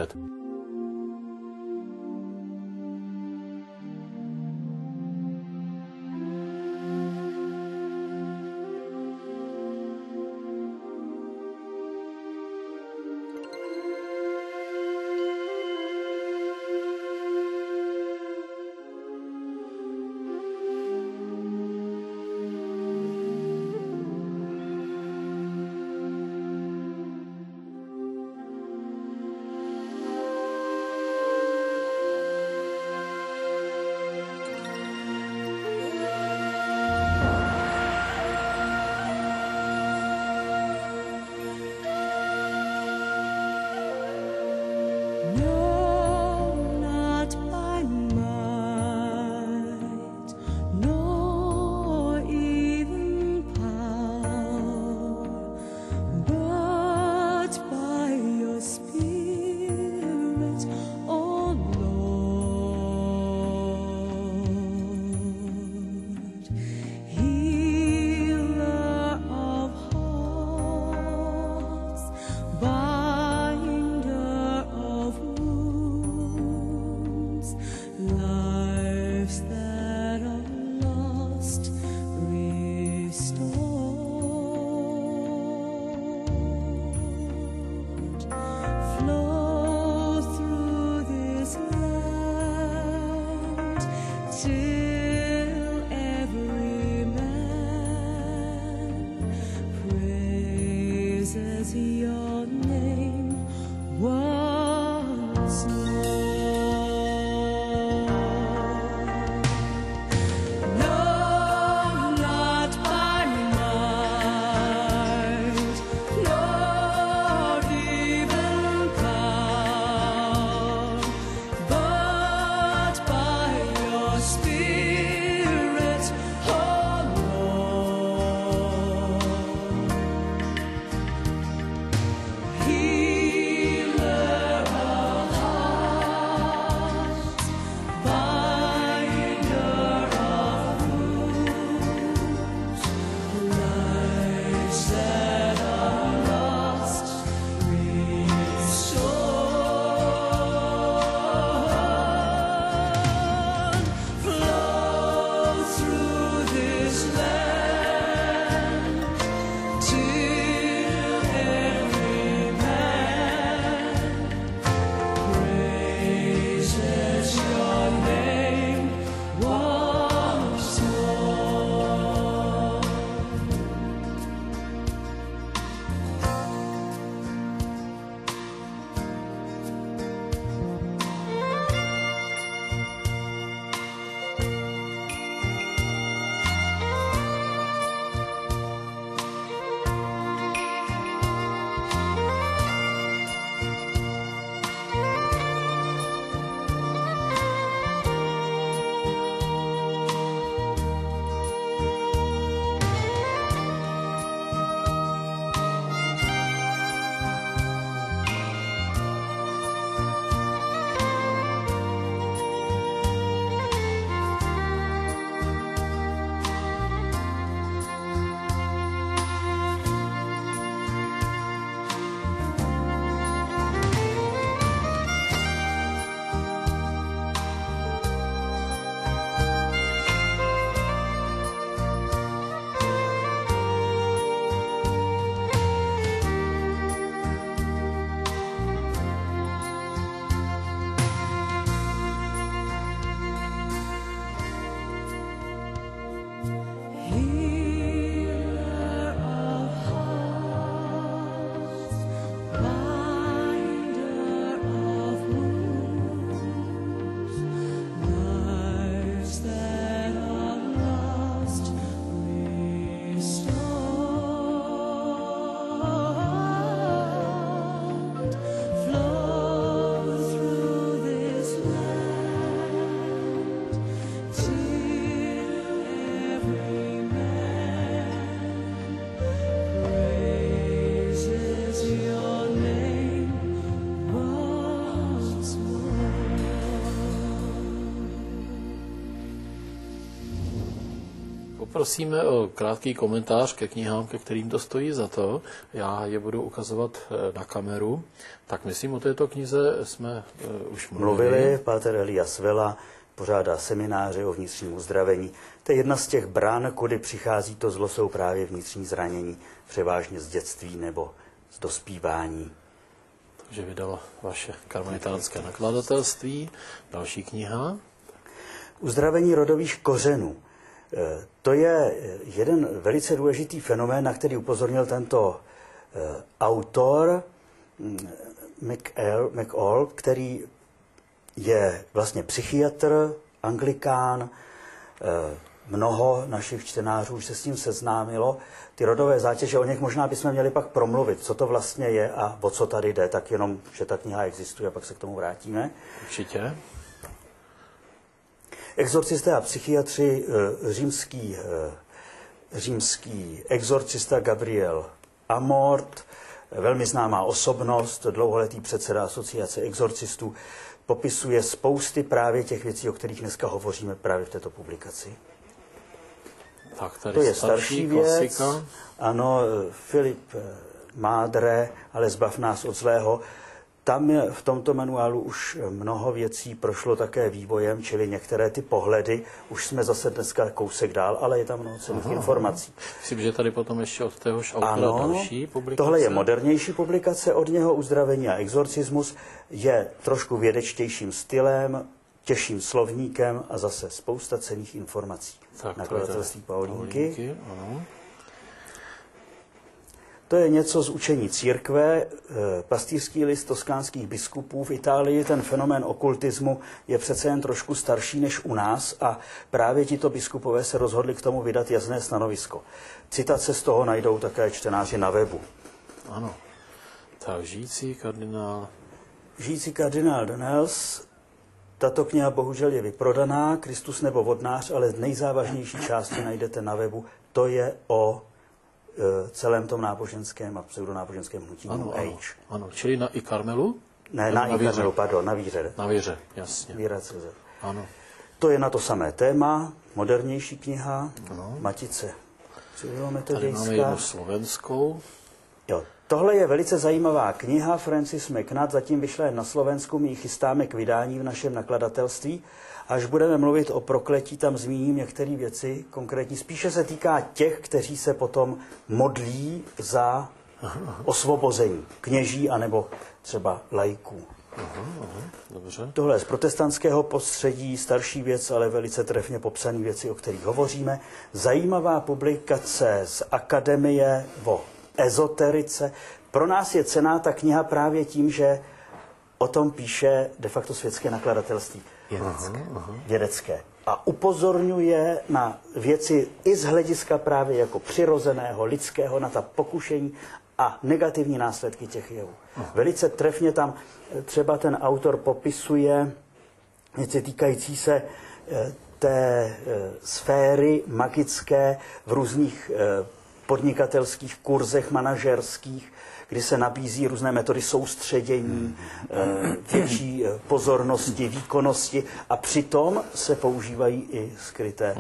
name once more. No, not by might, nor even power, but by your Spirit, oh Lord. Healer of hearts, binder of wounds, lives that are lost, restored. Flow through this land till every man praises your name once more. Healer of hearts, binder of wounds, lives that are lost, restored. Flow through this land till every man praises your name once more. Poprosíme o krátký komentář ke knihám, ke kterým to stojí za to. Já je budu ukazovat na kameru. Tak myslím, o této knize jsme už Mluvili, páter Elias Vela pořádá semináře o vnitřním uzdravení. To je jedna z těch brán, kudy přichází to zlo, jsou právě vnitřní zranění, převážně z dětství nebo z dospívání. Takže vydalo vaše karmelitánské nakladatelství. Další kniha. Uzdravení rodových kořenů. To je jeden velice důležitý fenomén, na který upozornil tento autor McAll, který je vlastně psychiatr, anglikán. Mnoho našich čtenářů už se s tím seznámilo. Ty rodové zátěže, o nich možná bychom měli pak promluvit, co to vlastně je a o co tady jde, tak jenom, že ta kniha existuje, a pak se k tomu vrátíme. Určitě. Exorcisté a psychiatři, římský exorcista Gabriel Amort, velmi známá osobnost, dlouholetý předseda asociace exorcistů, popisuje spousty právě těch věcí, o kterých dneska hovoříme právě v této publikaci. Tak tady To je starší věc. klasika. Ano, Filip Mádre, ale zbav nás od zlého. Tam je, v tomto manuálu už mnoho věcí prošlo také vývojem, čili některé ty pohledy, už jsme zase dneska kousek dál, ale je tam mnoho cenných informací. Myslím, že tady potom ještě od téhož autora Ano, další publikace. tohle je modernější publikace od něho, Uzdravení a exorcismus, je trošku vědečtějším stylem, těžším slovníkem a zase spousta cenných informací. Tak, Nakladatelství Paulínky. Ano. To je něco z učení církve, pastýřský list toskánských biskupů. V Itálii ten fenomén okultismu je přece jen trošku starší než u nás a právě tito biskupové se rozhodli k tomu vydat jasné stanovisko. Citace z toho najdou také čtenáři na webu. Ano. Tak žijící kardinál Danels, tato kniha bohužel je vyprodaná, Kristus nebo vodnář, ale nejzávažnější části najdete na webu. To je o celém tom náboženském a pseudonáboženském hnutí New Age. Ano, čili na i Karmelu? Ne, na Karmelu, pardon, na víře. Na víře, jasně. Víra.cz. Ano. To je na to samé téma, modernější kniha, Ano. Matice Tady máme jednu slovenskou. Jo, tohle je velice zajímavá kniha, Francis McNutt, zatím vyšla jen na Slovensku, my ji chystáme k vydání v našem nakladatelství. Až budeme mluvit o prokletí, tam zmíním některé věci konkrétní. Spíše se týká těch, kteří se potom modlí za osvobození kněží anebo třeba laiků. Dobře. Tohle je z protestantského prostředí, starší věc, ale velice trefně popsané věci, o kterých hovoříme. Zajímavá publikace z Akademie o ezoterice. Pro nás je cenná ta kniha právě tím, že o tom píše de facto světské nakladatelství. Vědecké. A upozorňuje na věci i z hlediska právě jako přirozeného, lidského, na ta pokušení a negativní následky těch jevů. Velice trefně tam třeba ten autor popisuje věci týkající se té sféry magické v různých podnikatelských kurzech manažerských, kdy se nabízí různé metody soustředění, větší pozornosti, výkonnosti a přitom se používají i skryté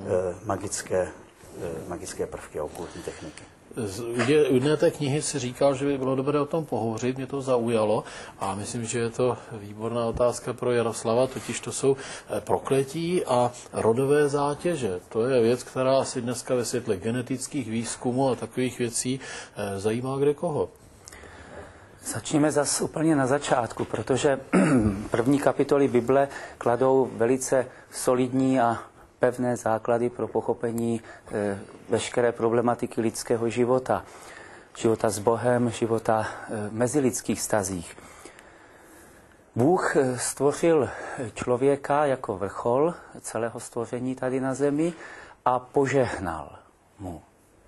magické prvky a okultní techniky. U jedné té knihy si říkal, že by bylo dobré o tom pohovořit, mě to zaujalo a myslím, že je to výborná otázka pro Jaroslava, totiž to jsou prokletí a rodové zátěže. To je věc, která asi dneska ve světle genetických výzkumů a takových věcí zajímá kde koho. Začněme zase úplně na začátku, protože první kapitoly Bible kladou velice solidní a pevné základy pro pochopení veškeré problematiky lidského života. Života s Bohem, života v mezilidských vztazích. Bůh stvořil člověka jako vrchol celého stvoření tady na zemi a požehnal mu.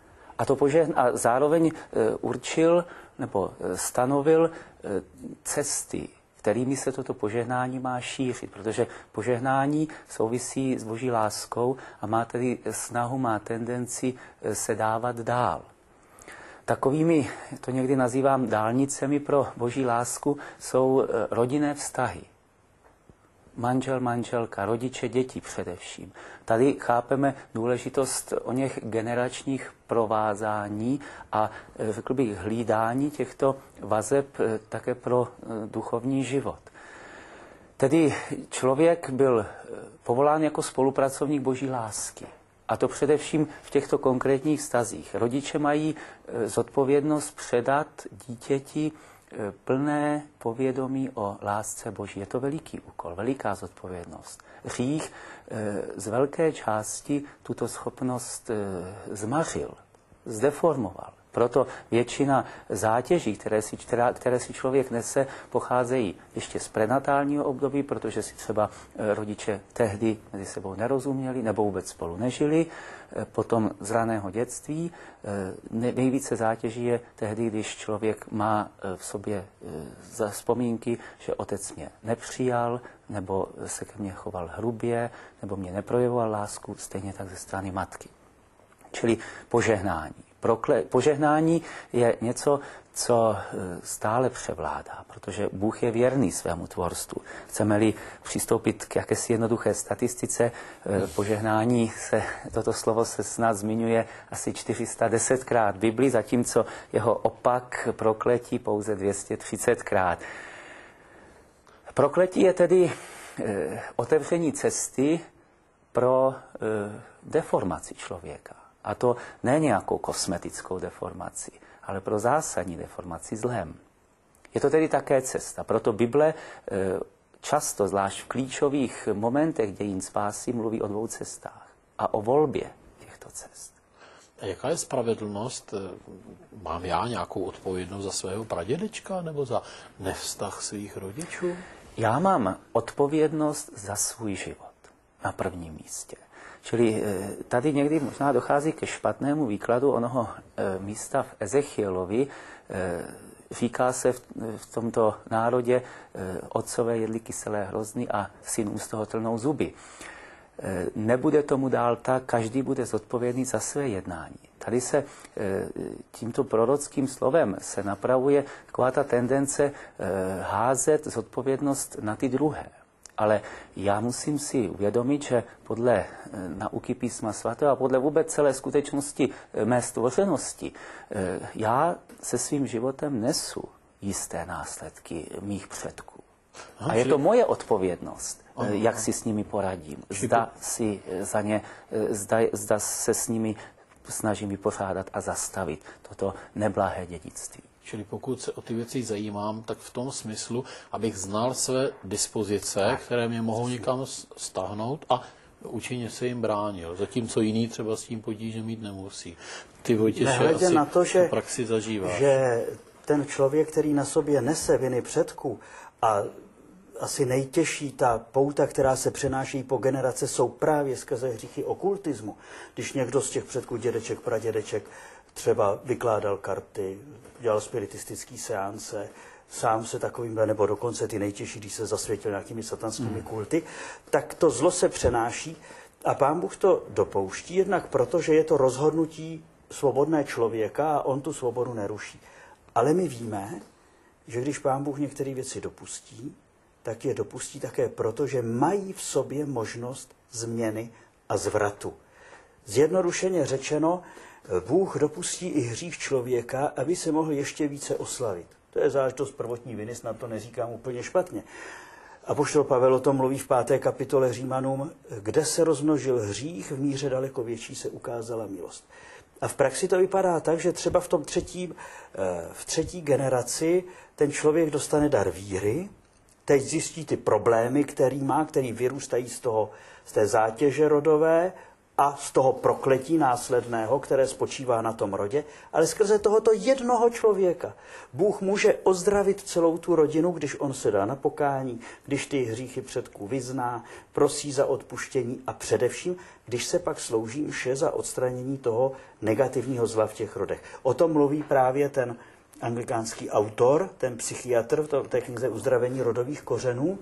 A zároveň určil nebo stanovil cesty, kterými se toto požehnání má šířit, protože požehnání souvisí s Boží láskou a má tedy snahu, má tendenci se dávat dál. Takovými, to někdy nazývám dálnicemi pro Boží lásku, jsou rodinné vztahy. Manžel, manželka, rodiče, děti především. Tady chápeme důležitost o něch generačních provázání a řekl bych hlídání těchto vazeb také pro duchovní život. Tedy člověk byl povolán jako spolupracovník Boží lásky. A to především v těchto konkrétních vztazích. Rodiče mají zodpovědnost předat dítěti plné povědomí o lásce Boží. Je to veliký úkol, veliká zodpovědnost. Hřích z velké části tuto schopnost zmařil, zdeformoval. Proto většina zátěží, které si člověk nese, pocházejí ještě z prenatálního období, protože si třeba rodiče tehdy mezi sebou nerozuměli nebo vůbec spolu nežili. Potom z raného dětství. Nejvíce zátěží je tehdy, když člověk má v sobě vzpomínky, že otec mě nepřijal, nebo se ke mně choval hrubě, nebo mě neprojevoval lásku, stejně tak ze strany matky. Čili požehnání. Požehnání je něco, co stále převládá, protože Bůh je věrný svému tvorstvu. Chceme-li přistoupit k jakési jednoduché statistice, požehnání toto slovo se snad zmiňuje asi 410krát v Bibli, zatímco jeho opak prokletí pouze 230krát. Prokletí je tedy otevření cesty pro deformaci člověka. A to ne nějakou kosmetickou deformaci, ale pro zásadní deformaci zlem. Je to tedy také cesta. Proto Bible často, zvlášť v klíčových momentech dějin spásy, mluví o dvou cestách a o volbě těchto cest. A jaká je spravedlnost? Mám já nějakou odpovědnost za svého pradědečka nebo za nevztah svých rodičů? Já mám odpovědnost za svůj život na prvním místě. Čili tady někdy možná dochází ke špatnému výkladu onoho místa v Ezechielovi. Říká se v tomto národě, otcové jedli kyselé hrozny a synům z toho trnou zuby. Nebude tomu dál tak, každý bude zodpovědný za své jednání. Tady se tímto prorockým slovem se napravuje taková ta tendence házet zodpovědnost na ty druhé. Ale já musím si uvědomit, že podle nauky Písma svatého a podle vůbec celé skutečnosti mé stvořenosti, já se svým životem nesu jisté následky mých předků. A je to moje odpovědnost, jak si s nimi poradím. Zda se s nimi snažím vypořádat a zastavit toto neblahé dědictví. Čili pokud se o ty věci zajímám, tak v tom smyslu, abych znal své dispozice, které mě mohou někam stáhnout a účinně se jim bránil. Zatímco jiný třeba s tím potíže mít nemusí. Ty, Vojtěše, asi na to, že, v praxi zažíváš. Že ten člověk, který na sobě nese viny předků a asi nejtěžší ta pouta, která se přenáší po generace, jsou právě skrze hříchy okultismu. Když někdo z těch předků, dědeček, pradědeček, třeba vykládal karty, dělal spiritistický seance, sám se takovým, nebo dokonce ty nejtěžší, když se zasvětil nějakými satanskými kulty, tak to zlo se přenáší a Pán Bůh to dopouští, jednak proto, že je to rozhodnutí svobodné člověka a on tu svobodu neruší. Ale my víme, že když Pán Bůh některé věci dopustí, tak je dopustí také proto, že mají v sobě možnost změny a zvratu. Zjednodušeně řečeno, Bůh dopustí i hřích člověka, aby se mohl ještě více oslavit. To je záležitost prvotní viny, snad to neříkám úplně špatně. Apoštol Pavel o tom mluví v 5. kapitole Římanům, kde se rozmnožil hřích, v míře daleko větší se ukázala milost. A v praxi to vypadá tak, že třeba v třetí generaci ten člověk dostane dar víry, teď zjistí ty problémy, který vyrůstají z té zátěže rodové a z toho prokletí následného, které spočívá na tom rodě, ale skrze tohoto jednoho člověka Bůh může ozdravit celou tu rodinu, když on se dá na pokání, když ty hříchy předků vyzná, prosí za odpuštění a především, když se pak slouží mše za odstranění toho negativního zla v těch rodech. O tom mluví právě ten anglikánský autor, ten psychiatr v té knize Uzdravení rodových kořenů.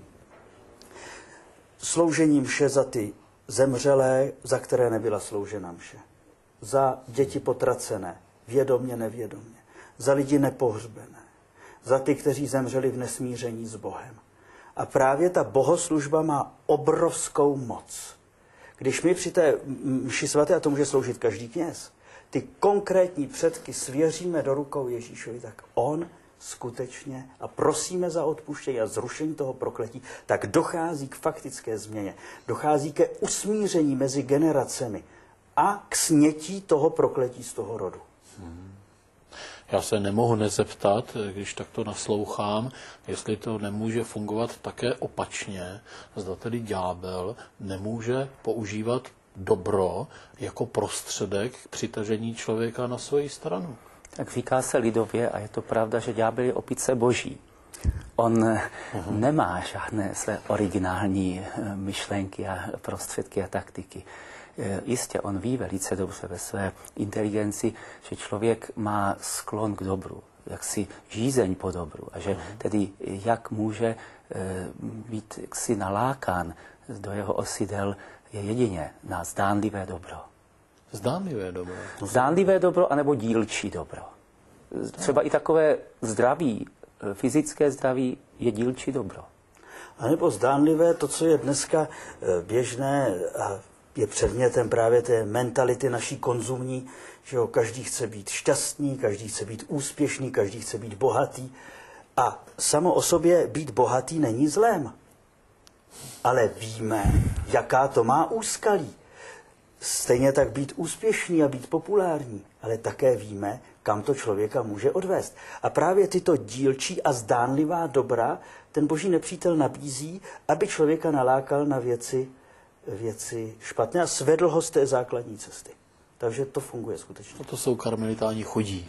Sloužení mše za ty zemřelé, za které nebyla sloužena mše. Za děti potracené, vědomně, nevědomně. Za lidi nepohřbené. Za ty, kteří zemřeli v nesmíření s Bohem. A právě ta bohoslužba má obrovskou moc. Když my při té mši svaté, a to může sloužit každý kněz, ty konkrétní předky svěříme do rukou Ježíšovi, tak on skutečně a prosíme za odpuštění a zrušení toho prokletí, tak dochází k faktické změně. Dochází ke usmíření mezi generacemi a k snětí toho prokletí z toho rodu. Já se nemohu nezeptat, když takto naslouchám, jestli to nemůže fungovat také opačně, zda tedy ďábel nemůže používat dobro jako prostředek k přitažení člověka na svoji stranu. Tak říká se lidově, a je to pravda, že ďábel je opice boží. On nemá žádné své originální myšlenky a prostředky a taktiky. Jistě, on ví velice dobře ve své inteligenci, že člověk má sklon k dobru, jaksi žízeň po dobru. A že tedy jak může být jaksi nalákán do jeho osidel, je jedině na zdánlivé dobro. Zdánlivé dobro. Zdánlivé dobro anebo dílčí dobro. Třeba i takové zdraví, fyzické zdraví je dílčí dobro. A nebo zdánlivé to, co je dneska běžné a je předmětem právě té mentality naší konzumní, že jo, každý chce být šťastný, každý chce být úspěšný, každý chce být bohatý. A samo o sobě být bohatý není zlém. Ale víme, jaká to má úskalí. Stejně tak být úspěšný a být populární, ale také víme, kam to člověka může odvést. A právě tyto dílčí a zdánlivá dobra ten boží nepřítel nabízí, aby člověka nalákal na věci špatné a svedl ho z té základní cesty. Takže to funguje skutečně. No to jsou karmelitáni chodí.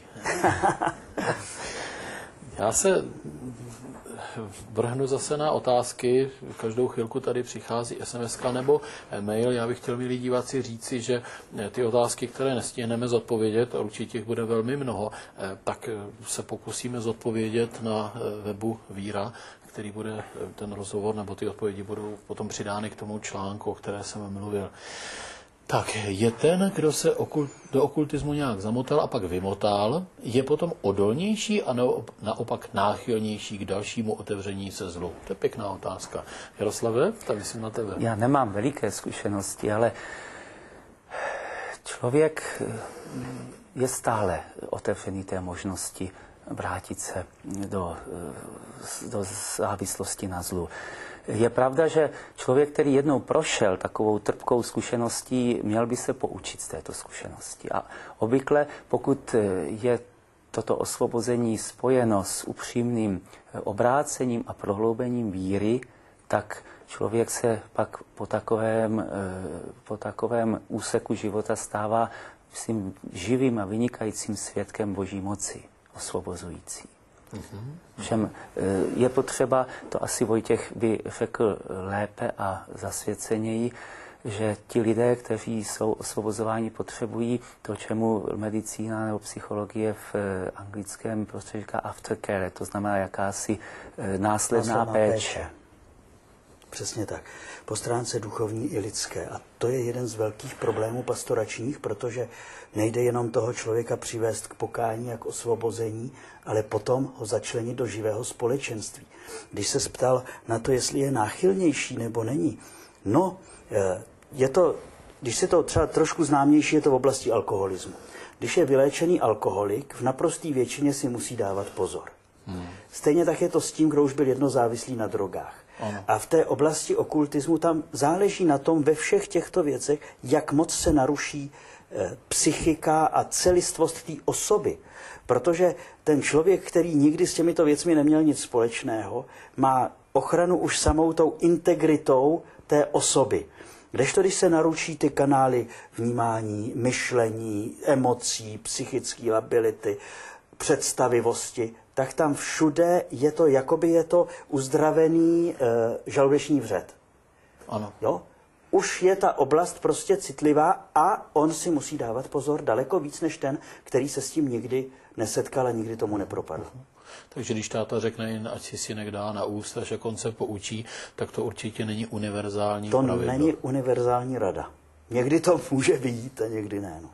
Já se vrhnu zase na otázky. Každou chvilku tady přichází SMS-ka nebo mail. Já bych chtěl, milí diváci, říci, že ty otázky, které nestihneme zodpovědět, a určitě jich bude velmi mnoho, tak se pokusíme zodpovědět na webu Víra, který bude ten rozhovor, nebo ty odpovědi budou potom přidány k tomu článku, o které jsem mluvil. Tak je ten, kdo se do okultismu nějak zamotal a pak vymotal, je potom odolnější a naopak náchylnější k dalšímu otevření se zlu? To je pěkná otázka. Jaroslave, tak myslím na tebe. Já nemám veliké zkušenosti, ale člověk je stále otevřený té možnosti vrátit se do závislosti na zlu. Je pravda, že člověk, který jednou prošel takovou trpkou zkušeností, měl by se poučit z této zkušenosti. A obvykle, pokud je toto osvobození spojeno s upřímným obrácením a prohloubením víry, tak člověk se pak po takovém úseku života stává, myslím, živým a vynikajícím svědkem Boží moci, osvobozující. Všem je potřeba, to asi Vojtěch by řekl lépe a zasvěceněji, že ti lidé, kteří jsou osvobozováni, potřebují to, čemu medicína nebo psychologie v anglickém prostředí říká aftercare, to znamená jakási následná péče. Přesně tak. Po stránce duchovní i lidské. A to je jeden z velkých problémů pastoračních, protože nejde jenom toho člověka přivést k pokání a k osvobození, ale potom ho začlenit do živého společenství. Když se ptal na to, jestli je náchylnější nebo není, no, je to, když se to třeba trošku známější, je to v oblasti alkoholismu. Když je vyléčený alkoholik, v naprosté většině si musí dávat pozor. Stejně tak je to s tím, kdo už byl jednou závislý na drogách. A v té oblasti okultismu tam záleží na tom ve všech těchto věcech, jak moc se naruší psychika a celistvost té osoby. Protože ten člověk, který nikdy s těmito věcmi neměl nic společného, má ochranu už samou tou integritou té osoby. Kdežto, když se naruší ty kanály vnímání, myšlení, emocí, psychické lability, představivosti, tak tam všude je to, jakoby je to uzdravený žaludeční vřed. Ano. Jo? Už je ta oblast prostě citlivá a on si musí dávat pozor daleko víc než ten, který se s tím nikdy nesetkal a nikdy tomu nepropadl. Takže když táta řekne jen, ať si synek dá na ústa, že on se poučí, tak to určitě není univerzální pravidlo. To není univerzální rada. Někdy to může vyjít a někdy ne. No.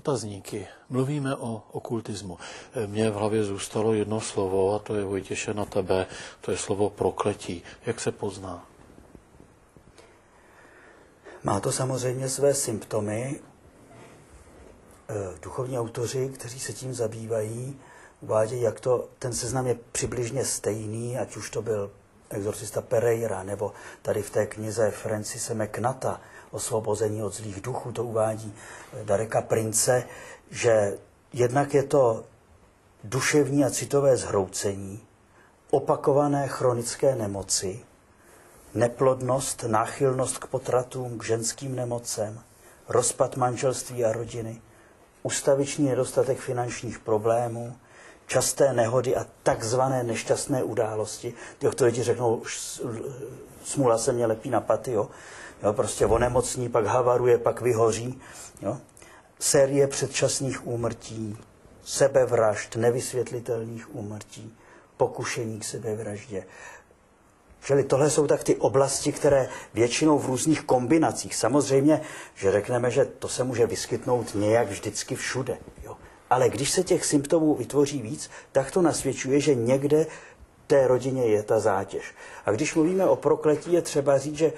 otazníky. Mluvíme o okultismu. Mně v hlavě zůstalo jedno slovo, a to je, Vojtěše, na tebe, to je slovo prokletí. Jak se pozná? Má to samozřejmě své symptomy. Duchovní autoři, kteří se tím zabývají, uvádějí, jak to, ten seznam je přibližně stejný, ať už to byl exorcista Pereira, nebo tady v té knize Francise McNutta Osvobození od zlých duchů, to uvádí Dareka Prince, že jednak je to duševní a citové zhroucení, opakované chronické nemoci, neplodnost, náchylnost k potratům, k ženským nemocem, rozpad manželství a rodiny, ustaviční nedostatek finančních problémů, časté nehody a takzvané nešťastné události. To lidi řeknou, smůla se mě lepí na paty, jo? Jo, prostě onemocní, pak havaruje, pak vyhoří. Jo? Série předčasných úmrtí, sebevražd, nevysvětlitelných úmrtí, pokušení k sebevraždě. Čili tohle jsou tak ty oblasti, které většinou v různých kombinacích. Samozřejmě, že řekneme, že to se může vyskytnout nějak vždycky všude. Jo? Ale když se těch symptomů vytvoří víc, tak to nasvědčuje, že někde té rodině je ta zátěž. A když mluvíme o prokletí, je třeba říct, že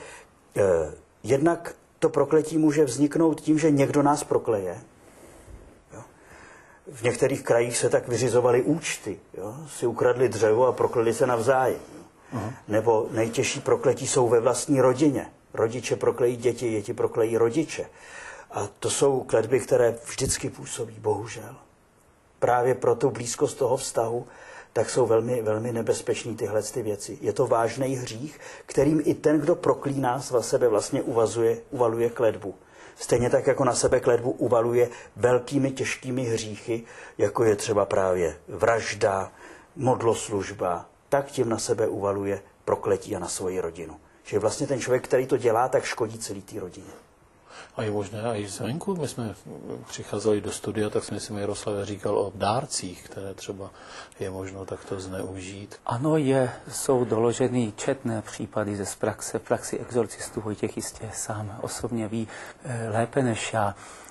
jednak to prokletí může vzniknout tím, že někdo nás prokleje. Jo? V některých krajích se tak vyřizovaly účty. Jo? Si ukradli dřevo a prokleli se navzájem. Aha. Nebo nejtěžší prokletí jsou ve vlastní rodině. Rodiče proklejí děti, děti proklejí rodiče. A to jsou kletby, které vždycky působí, bohužel. Právě pro tu blízkost toho vztahu, tak jsou velmi, velmi nebezpečné tyhle ty věci. Je to vážný hřích, kterým i ten, kdo proklíná, z sebe vlastně uvaluje kletbu. Stejně tak, jako na sebe kletbu uvaluje velkými těžkými hříchy, jako je třeba právě vražda, modloslužba, tak tím na sebe uvaluje prokletí a na svoji rodinu. Že vlastně ten člověk, který to dělá, tak škodí celý té rodině. A je možné i zvenku. My jsme přicházeli do studia, tak jsme si Jaroslav říkal o dárcích, které třeba je možno takto zneužít. Ano, jsou doloženy četné případy ze praxi exorcistů. Vojtěch jistě sám osobně ví lépe než já,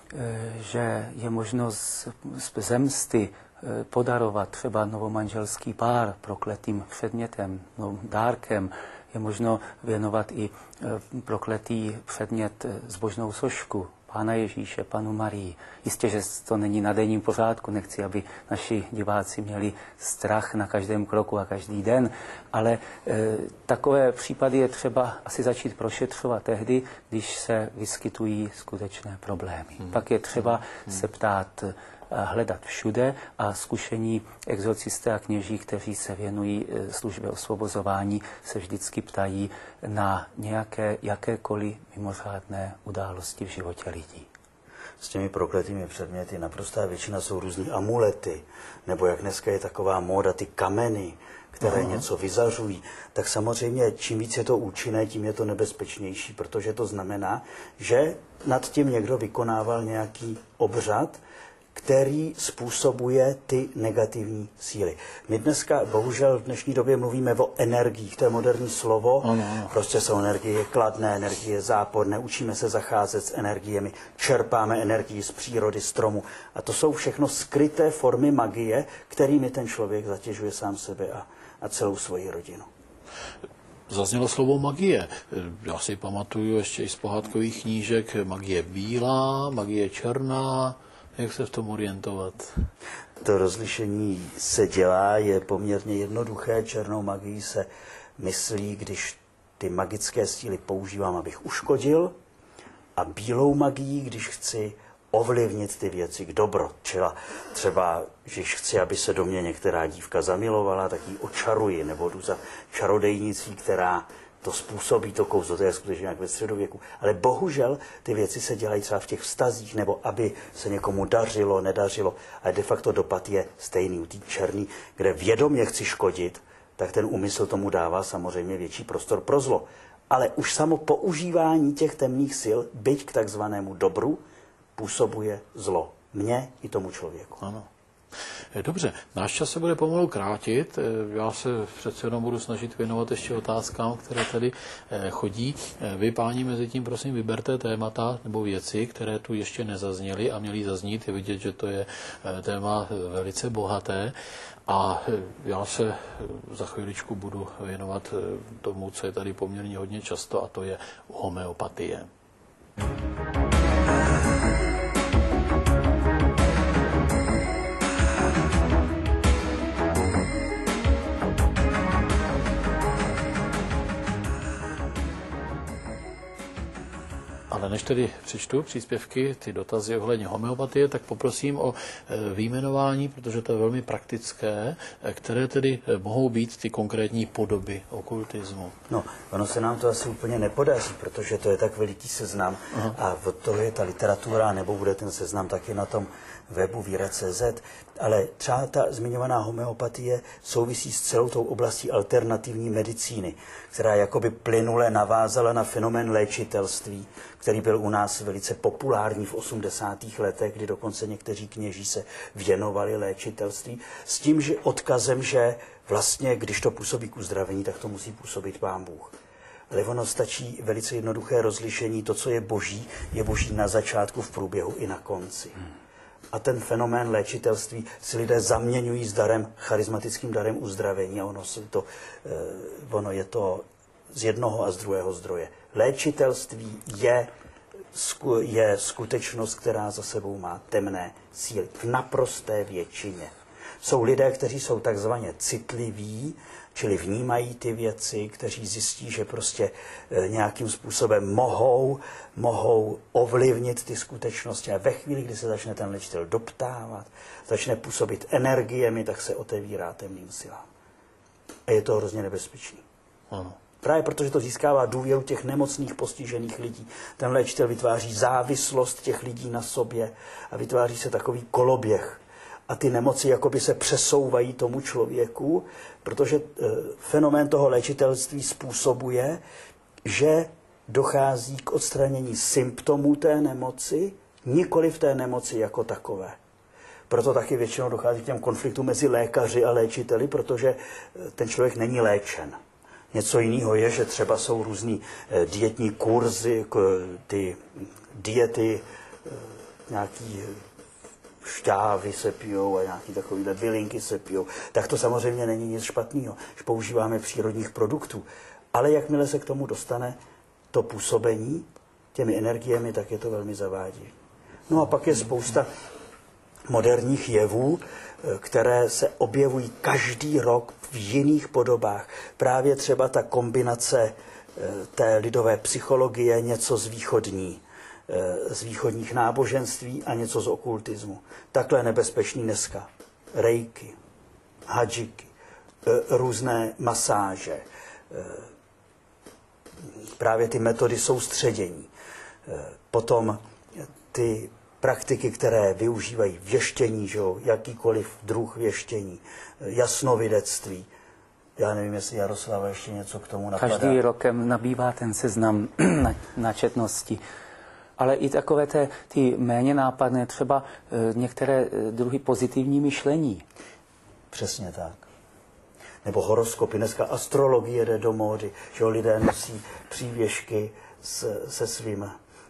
že je možno z zemsty podarovat třeba novomanželský pár prokletým předmětem, dárkem. Je možno věnovat i prokletý předmět zbožnou sošku Pána Ježíše, Panu Marii. Jistě, že to není na denním pořádku, nechci, aby naši diváci měli strach na každém kroku a každý den, ale takové případy je třeba asi začít prošetřovat tehdy, když se vyskytují skutečné problémy. Pak je třeba se ptát, hledat všude a zkušení exorcisté a kněží, kteří se věnují službě osvobozování, se vždycky ptají na nějaké jakékoliv mimořádné události v životě lidí. S těmi prokletými předměty naprostá většina jsou různý amulety, nebo jak dneska je taková móda, ty kameny, které něco vyzařují, tak samozřejmě čím víc je to účinné, tím je to nebezpečnější, protože to znamená, že nad tím někdo vykonával nějaký obřad, který způsobuje ty negativní síly. My dneska, bohužel v dnešní době mluvíme o energiích, to je moderní slovo, prostě jsou energie kladné, energie záporné, učíme se zacházet s energiemi, čerpáme energii z přírody, stromu a to jsou všechno skryté formy magie, kterými ten člověk zatěžuje sám sebe a celou svoji rodinu. Zaznělo slovo magie. Já si pamatuju ještě i z pohádkových knížek magie bílá, magie černá. Jak se v tom orientovat? To rozlišení se dělá, je poměrně jednoduché. Černou magii se myslí, když ty magické síly používám, abych uškodil, a bílou magii, když chci ovlivnit ty věci k dobru. Třeba, když chci, aby se do mě některá dívka zamilovala, tak ji očaruji, nebo jdu za čarodejnicí, která to způsobí, to kouzlo, to je skutečně jak ve středověku. Ale bohužel ty věci se dělají třeba v těch vztazích, nebo aby se někomu dařilo, nedařilo. Ale de facto dopad je stejný u té černý, kde vědomě chci škodit, tak ten úmysl tomu dává samozřejmě větší prostor pro zlo. Ale už samo používání těch temných sil, byť k takzvanému dobru, působuje zlo. Mně i tomu člověku. Ano. Dobře, náš čas se bude pomalu krátit. Já se přece jenom budu snažit věnovat ještě otázkám, které tady chodí. Vy, páni, mezi tím prosím vyberte témata nebo věci, které tu ještě nezazněly a měly zaznít. Je vidět, že to je téma velice bohaté. A já se za chviličku budu věnovat tomu, co je tady poměrně hodně často, a to je homeopatie. Ale než tedy přečtu příspěvky, ty dotazy ohledně homeopatie, tak poprosím o výjmenování, protože to je velmi praktické, které tedy mohou být ty konkrétní podoby okultismu. No, ono se nám to asi úplně nepodaří, protože to je tak veliký seznam. Aha. A to je ta literatura, nebo bude ten seznam taky na tom webu víra.cz, ale třeba ta zmiňovaná homeopatie souvisí s celou tou oblastí alternativní medicíny, která jakoby plynule navázala na fenomén léčitelství, který byl u nás velice populární v 80. letech, kdy dokonce někteří kněží se věnovali léčitelství, s tím, že odkazem, že vlastně, když to působí k uzdravení, tak to musí působit Pán Bůh. Ale ono stačí velice jednoduché rozlišení, to, co je boží na začátku, v průběhu i na konci. A ten fenomén léčitelství si lidé zaměňují s darem, charismatickým darem uzdravení, a ono je to z jednoho a z druhého zdroje. Léčitelství je skutečnost, která za sebou má temné síly v naprosté většině. Jsou lidé, kteří jsou takzvaně citliví, čili vnímají ty věci, kteří zjistí, že prostě nějakým způsobem mohou ovlivnit ty skutečnosti. A ve chvíli, kdy se začne ten léčitel doptávat, začne působit energiemi, tak se otevírá temným silám. A je to hrozně nebezpečný. Ano. Právě protože to získává důvěru těch nemocných, postižených lidí. Ten léčitel vytváří závislost těch lidí na sobě a vytváří se takový koloběh. A ty nemoci jakoby se přesouvají tomu člověku, protože fenomén toho léčitelství způsobuje, že dochází k odstranění symptomů té nemoci, nikoli v té nemoci jako takové. Proto taky většinou dochází k těm konfliktům mezi lékaři a léčiteli, protože ten člověk není léčen. Něco jiného je, že třeba jsou různý dietní kurzy, ty diety, nějaký šťávy se pijou a nějaký takovýhle bylinky se pijou. Tak to samozřejmě není nic špatného, že používáme přírodních produktů. Ale jakmile se k tomu dostane to působení těmi energiemi, tak je to velmi zavádí. No a pak je spousta moderních jevů, které se objevují každý rok v jiných podobách. Právě třeba ta kombinace té lidové psychologie, něco z východních náboženství a něco z okultismu. Takhle nebezpečný dneska. Reiki, hadžiky, různé masáže, právě ty metody soustředění. Potom ty praktiky, které využívají věštění, že jo, jakýkoliv druh věštění, jasnovidectví. Já nevím, jestli Jaroslava ještě něco k tomu napadá. Každý rokem nabývá ten seznam na četnosti. Ale i takové ty méně nápadné, třeba některé druhy pozitivní myšlení. Přesně tak. Nebo horoskopy. Dneska astrologie jde do módy, že jo, lidé nosí přívěšky se svým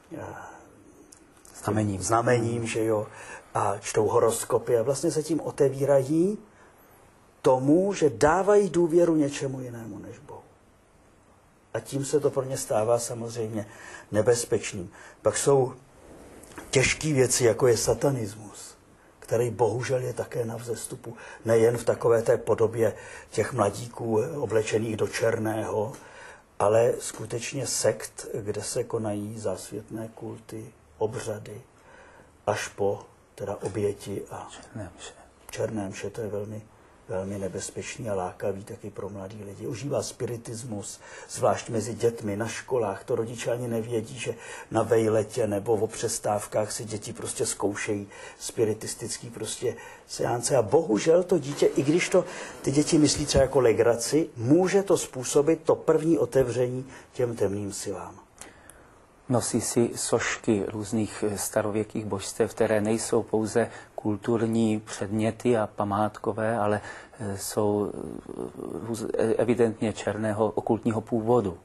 znamením, že jo, a čtou horoskopy a vlastně se tím otevírají tomu, že dávají důvěru něčemu jinému než Bohu. A tím se to pro ně stává samozřejmě nebezpečným. Pak jsou těžké věci, jako je satanismus, který bohužel je také na vzestupu. Nejen v takové té podobě těch mladíků oblečených do černého, ale skutečně sekt, kde se konají zásvětné kulty, obřady, až po teda oběti a černé mše. To je velmi, velmi nebezpečný a lákavý taky pro mladý lidi. Užívá spiritismus, zvlášť mezi dětmi na školách. To rodiče ani nevědí, že na vejletě nebo o přestávkách si děti prostě zkoušejí spiritistický prostě seance. A bohužel to dítě, i když to ty děti myslí třeba jako legraci, může to způsobit to první otevření těm temným silám. Nosí si sošky různých starověkých božstev, které nejsou pouze kulturní předměty a památkové, ale jsou evidentně černého okultního původu.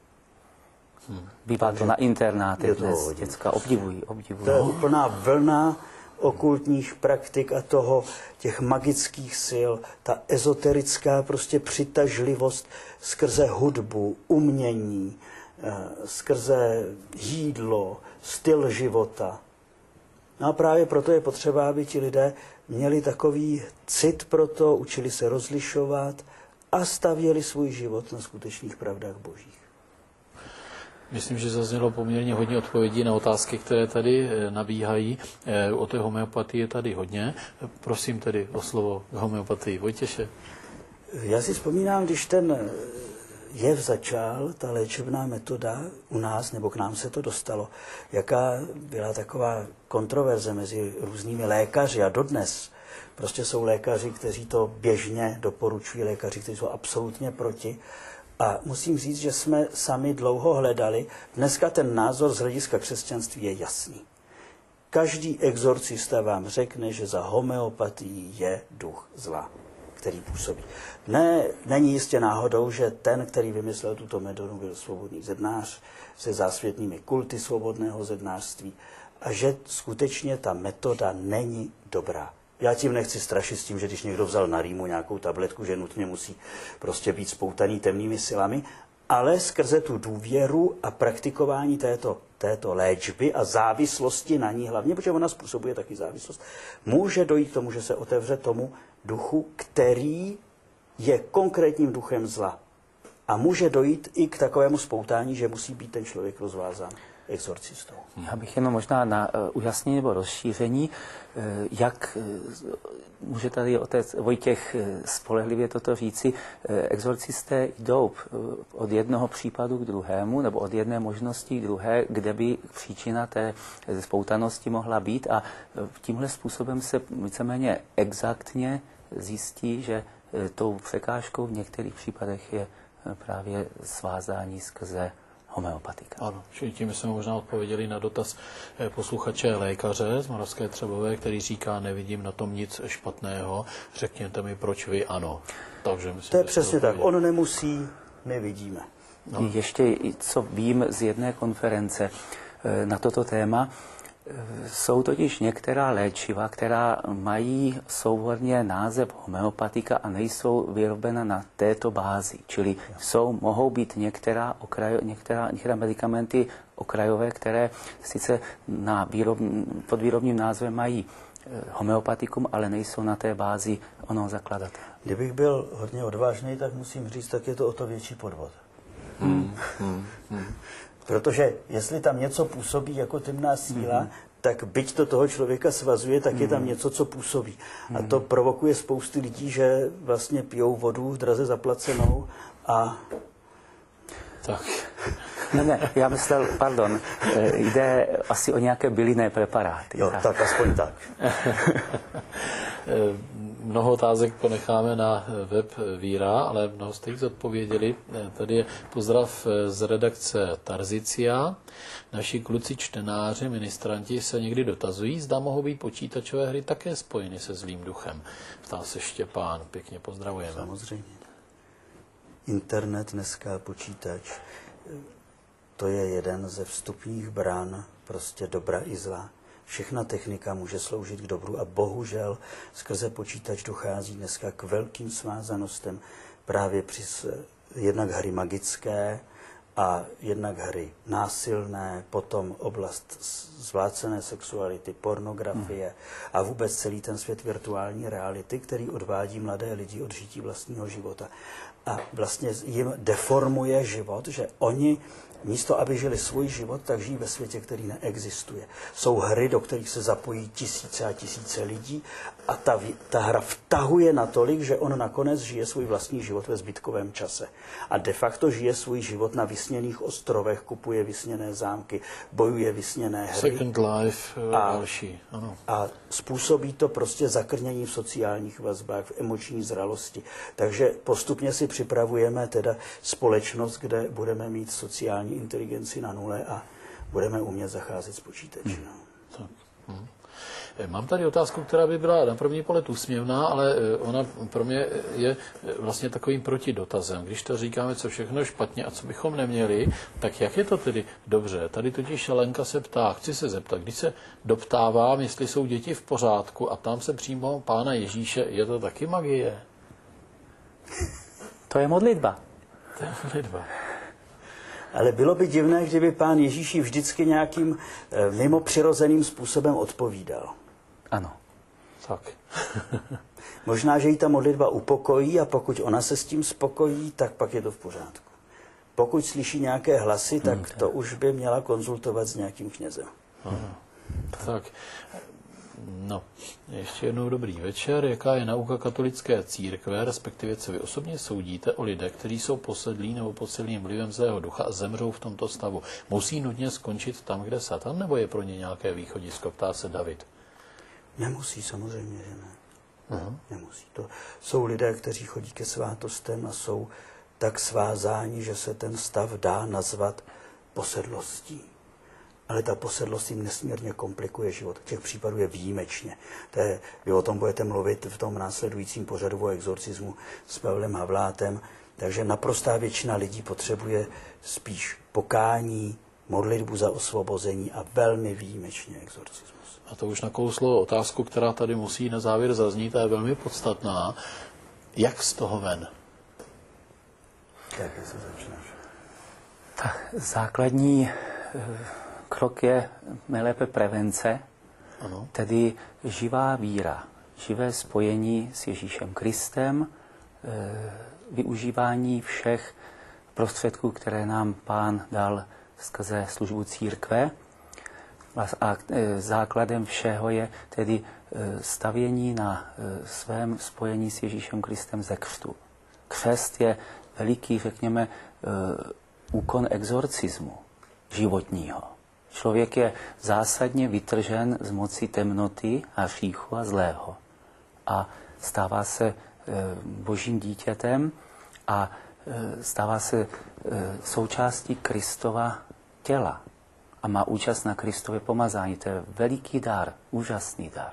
Bývá to na internátech dnes. Děcka obdivují. To je úplná vlna okultních praktik a těch magických sil, ta ezoterická prostě přitažlivost skrze hudbu, umění, skrze jídlo, styl života. No a právě proto je potřeba, aby ti lidé měli takový cit pro to, učili se rozlišovat a stavěli svůj život na skutečných pravdách božích. Myslím, že zaznělo poměrně hodně odpovědí na otázky, které tady nabíhají. O té homeopatii je tady hodně. Prosím tedy o slovo k homeopatii. Vojtěše. Já si vzpomínám, když ten jev začal, ta léčebná metoda u nás, nebo k nám se to dostalo, jaká byla taková kontroverze mezi různými lékaři a dodnes. Prostě jsou lékaři, kteří to běžně doporučují, lékaři, kteří jsou absolutně proti. A musím říct, že jsme sami dlouho hledali. Dneska ten názor z hlediska křesťanství je jasný. Každý exorcista vám řekne, že za homeopatií je duch zla, který působí. Ne, není jistě náhodou, že ten, který vymyslel tuto metodu, byl svobodný zednář se zásvětnými kulty svobodného zednářství a že skutečně ta metoda není dobrá. Já tím nechci strašit s tím, že když někdo vzal na rýmu nějakou tabletku, že nutně musí prostě být spoutaný temnými silami, ale skrze tu důvěru a praktikování této léčby a závislosti na ní hlavně, protože ona způsobuje taky závislost, může dojít k tomu, že se otevře tomu duchu, který je konkrétním duchem zla. A může dojít i k takovému spoutání, že musí být ten člověk rozvázán exorcistou. Já bych jenom možná na ujasnění nebo rozšíření, jak může tady otec Vojtěch spolehlivě toto říci, exorcisté jdou od jednoho případu k druhému, nebo od jedné možnosti k druhé, kde by příčina té spoutanosti mohla být a tímhle způsobem se víceméně exaktně zjistí, že tou překážkou v některých případech je právě svázání skrze homeopatika. Ano, čili tím jsme možná odpověděli na dotaz posluchače lékaře z Moravské Třebové, který říká, nevidím na tom nic špatného, řekněte mi, proč vy ano. Takže myslím, to je přesně tak, on nemusí, my vidíme. No. Ještě, co vím z jedné konference na toto téma, jsou totiž některá léčiva, která mají souhrnně název homeopatika a nejsou vyrobena na této bázi. Čili mohou být některé medikamenty okrajové, které sice pod výrobním názvem mají homeopatikum, ale nejsou na té bázi onoho zakladatele. Kdybych byl hodně odvážný, tak musím říct, tak je to o to větší podvod. Protože jestli tam něco působí jako temná síla, tak byť to toho člověka svazuje, tak je tam něco, co působí. A to provokuje spousty lidí, že vlastně pijou vodu v draze zaplacenou a... Tak. Ne, já myslel, pardon, jde asi o nějaké bylinné preparáty. Jo, tak aspoň tak. Mnoho otázek ponecháme na web Víra, ale mnoho jste jich zodpověděli. Tady je pozdrav z redakce Tarzicia. Naši kluci čtenáři, ministranti se někdy dotazují, zda mohou být počítačové hry také spojeny se zlým duchem. Ptá se Štěpán, pěkně pozdravujeme. Samozřejmě. Internet dneska, počítač, to je jeden ze vstupních bran prostě dobra i zla. Všechna technika může sloužit k dobru a bohužel skrze počítač dochází dneska k velkým svázanostem právě při jednak hry magické a jednak hry násilné, potom oblast zvlácené sexuality, pornografie a vůbec celý ten svět virtuální reality, který odvádí mladé lidi od žití vlastního života. A vlastně jim deformuje život, že oni místo, aby žili svůj život, tak žijí ve světě, který neexistuje. Jsou hry, do kterých se zapojí tisíce a tisíce lidí a ta hra vtahuje natolik, že on nakonec žije svůj vlastní život ve zbytkovém čase. A de facto žije svůj život na vysněných ostrovech, kupuje vysněné zámky, bojuje vysněné hry. Second Life a další. Ano. A způsobí to prostě zakrnění v sociálních vazbách, v emoční zralosti. Takže postupně si připravujeme teda společnost, kde budeme mít sociální inteligenci na nule a budeme umět zacházet s počítačem. Tak. Mám tady otázku, která by byla na první pohled úsměvná, ale ona pro mě je vlastně takovým protidotazem. Když to říkáme, co všechno je špatně a co bychom neměli, tak jak je to tedy dobře? Tady totiž Lenka se ptá, chci se zeptat, když se doptávám, jestli jsou děti v pořádku a ptám se přímo Pána Ježíše, je to taky magie? To je modlitba. To je modlitba. Ale bylo by divné, kdyby Pán Ježíš jí vždycky nějakým mimo přirozeným způsobem odpovídal. Ano. Tak. Možná, že jí ta modlitba upokojí a pokud ona se s tím spokojí, tak pak je to v pořádku. Pokud slyší nějaké hlasy, tak to už by měla konzultovat s nějakým knězem. Aha. Tak, no, ještě jednou dobrý večer. Jaká je nauka katolické církve, respektive co vy osobně soudíte o lidech, kteří jsou posedlí nebo pod silným vlivem zlého ducha a zemřou v tomto stavu? Musí nutně skončit tam, kde Satan, nebo je pro ně nějaké východisko? Ptá se David. Nemusí, samozřejmě, že ne. Aha. Nemusí. To jsou lidé, kteří chodí ke svátostem a jsou tak svázáni, že se ten stav dá nazvat posedlostí. Ale ta posedlost jim nesmírně komplikuje život. Těch případů je výjimečně. Vy o tom budete mluvit v tom následujícím pořadu o exorcismu s Pavlem Havlátem. Takže naprostá většina lidí potřebuje spíš pokání, modlitbu za osvobození a velmi výjimečně exorcismus. A to už nakouslo otázku, která tady musí na závěr zaznít a je velmi podstatná. Jak z toho ven? Tak, jestli začneš. Tak základní krok je nejlépe prevence, Ano. tedy živá víra, živé spojení s Ježíšem Kristem, využívání všech prostředků, které nám Pán dal skrze službu církve. A základem všeho je tedy stavění na svém spojení s Ježíšem Kristem ze křtu. Křest je veliký, řekněme, úkon exorcismu životního. Člověk je zásadně vytržen z moci temnoty a hříchu a zlého. A stává se božím dítětem a stává se součástí Kristova těla. A má účast na Kristově pomazání. To je veliký dar, úžasný dar.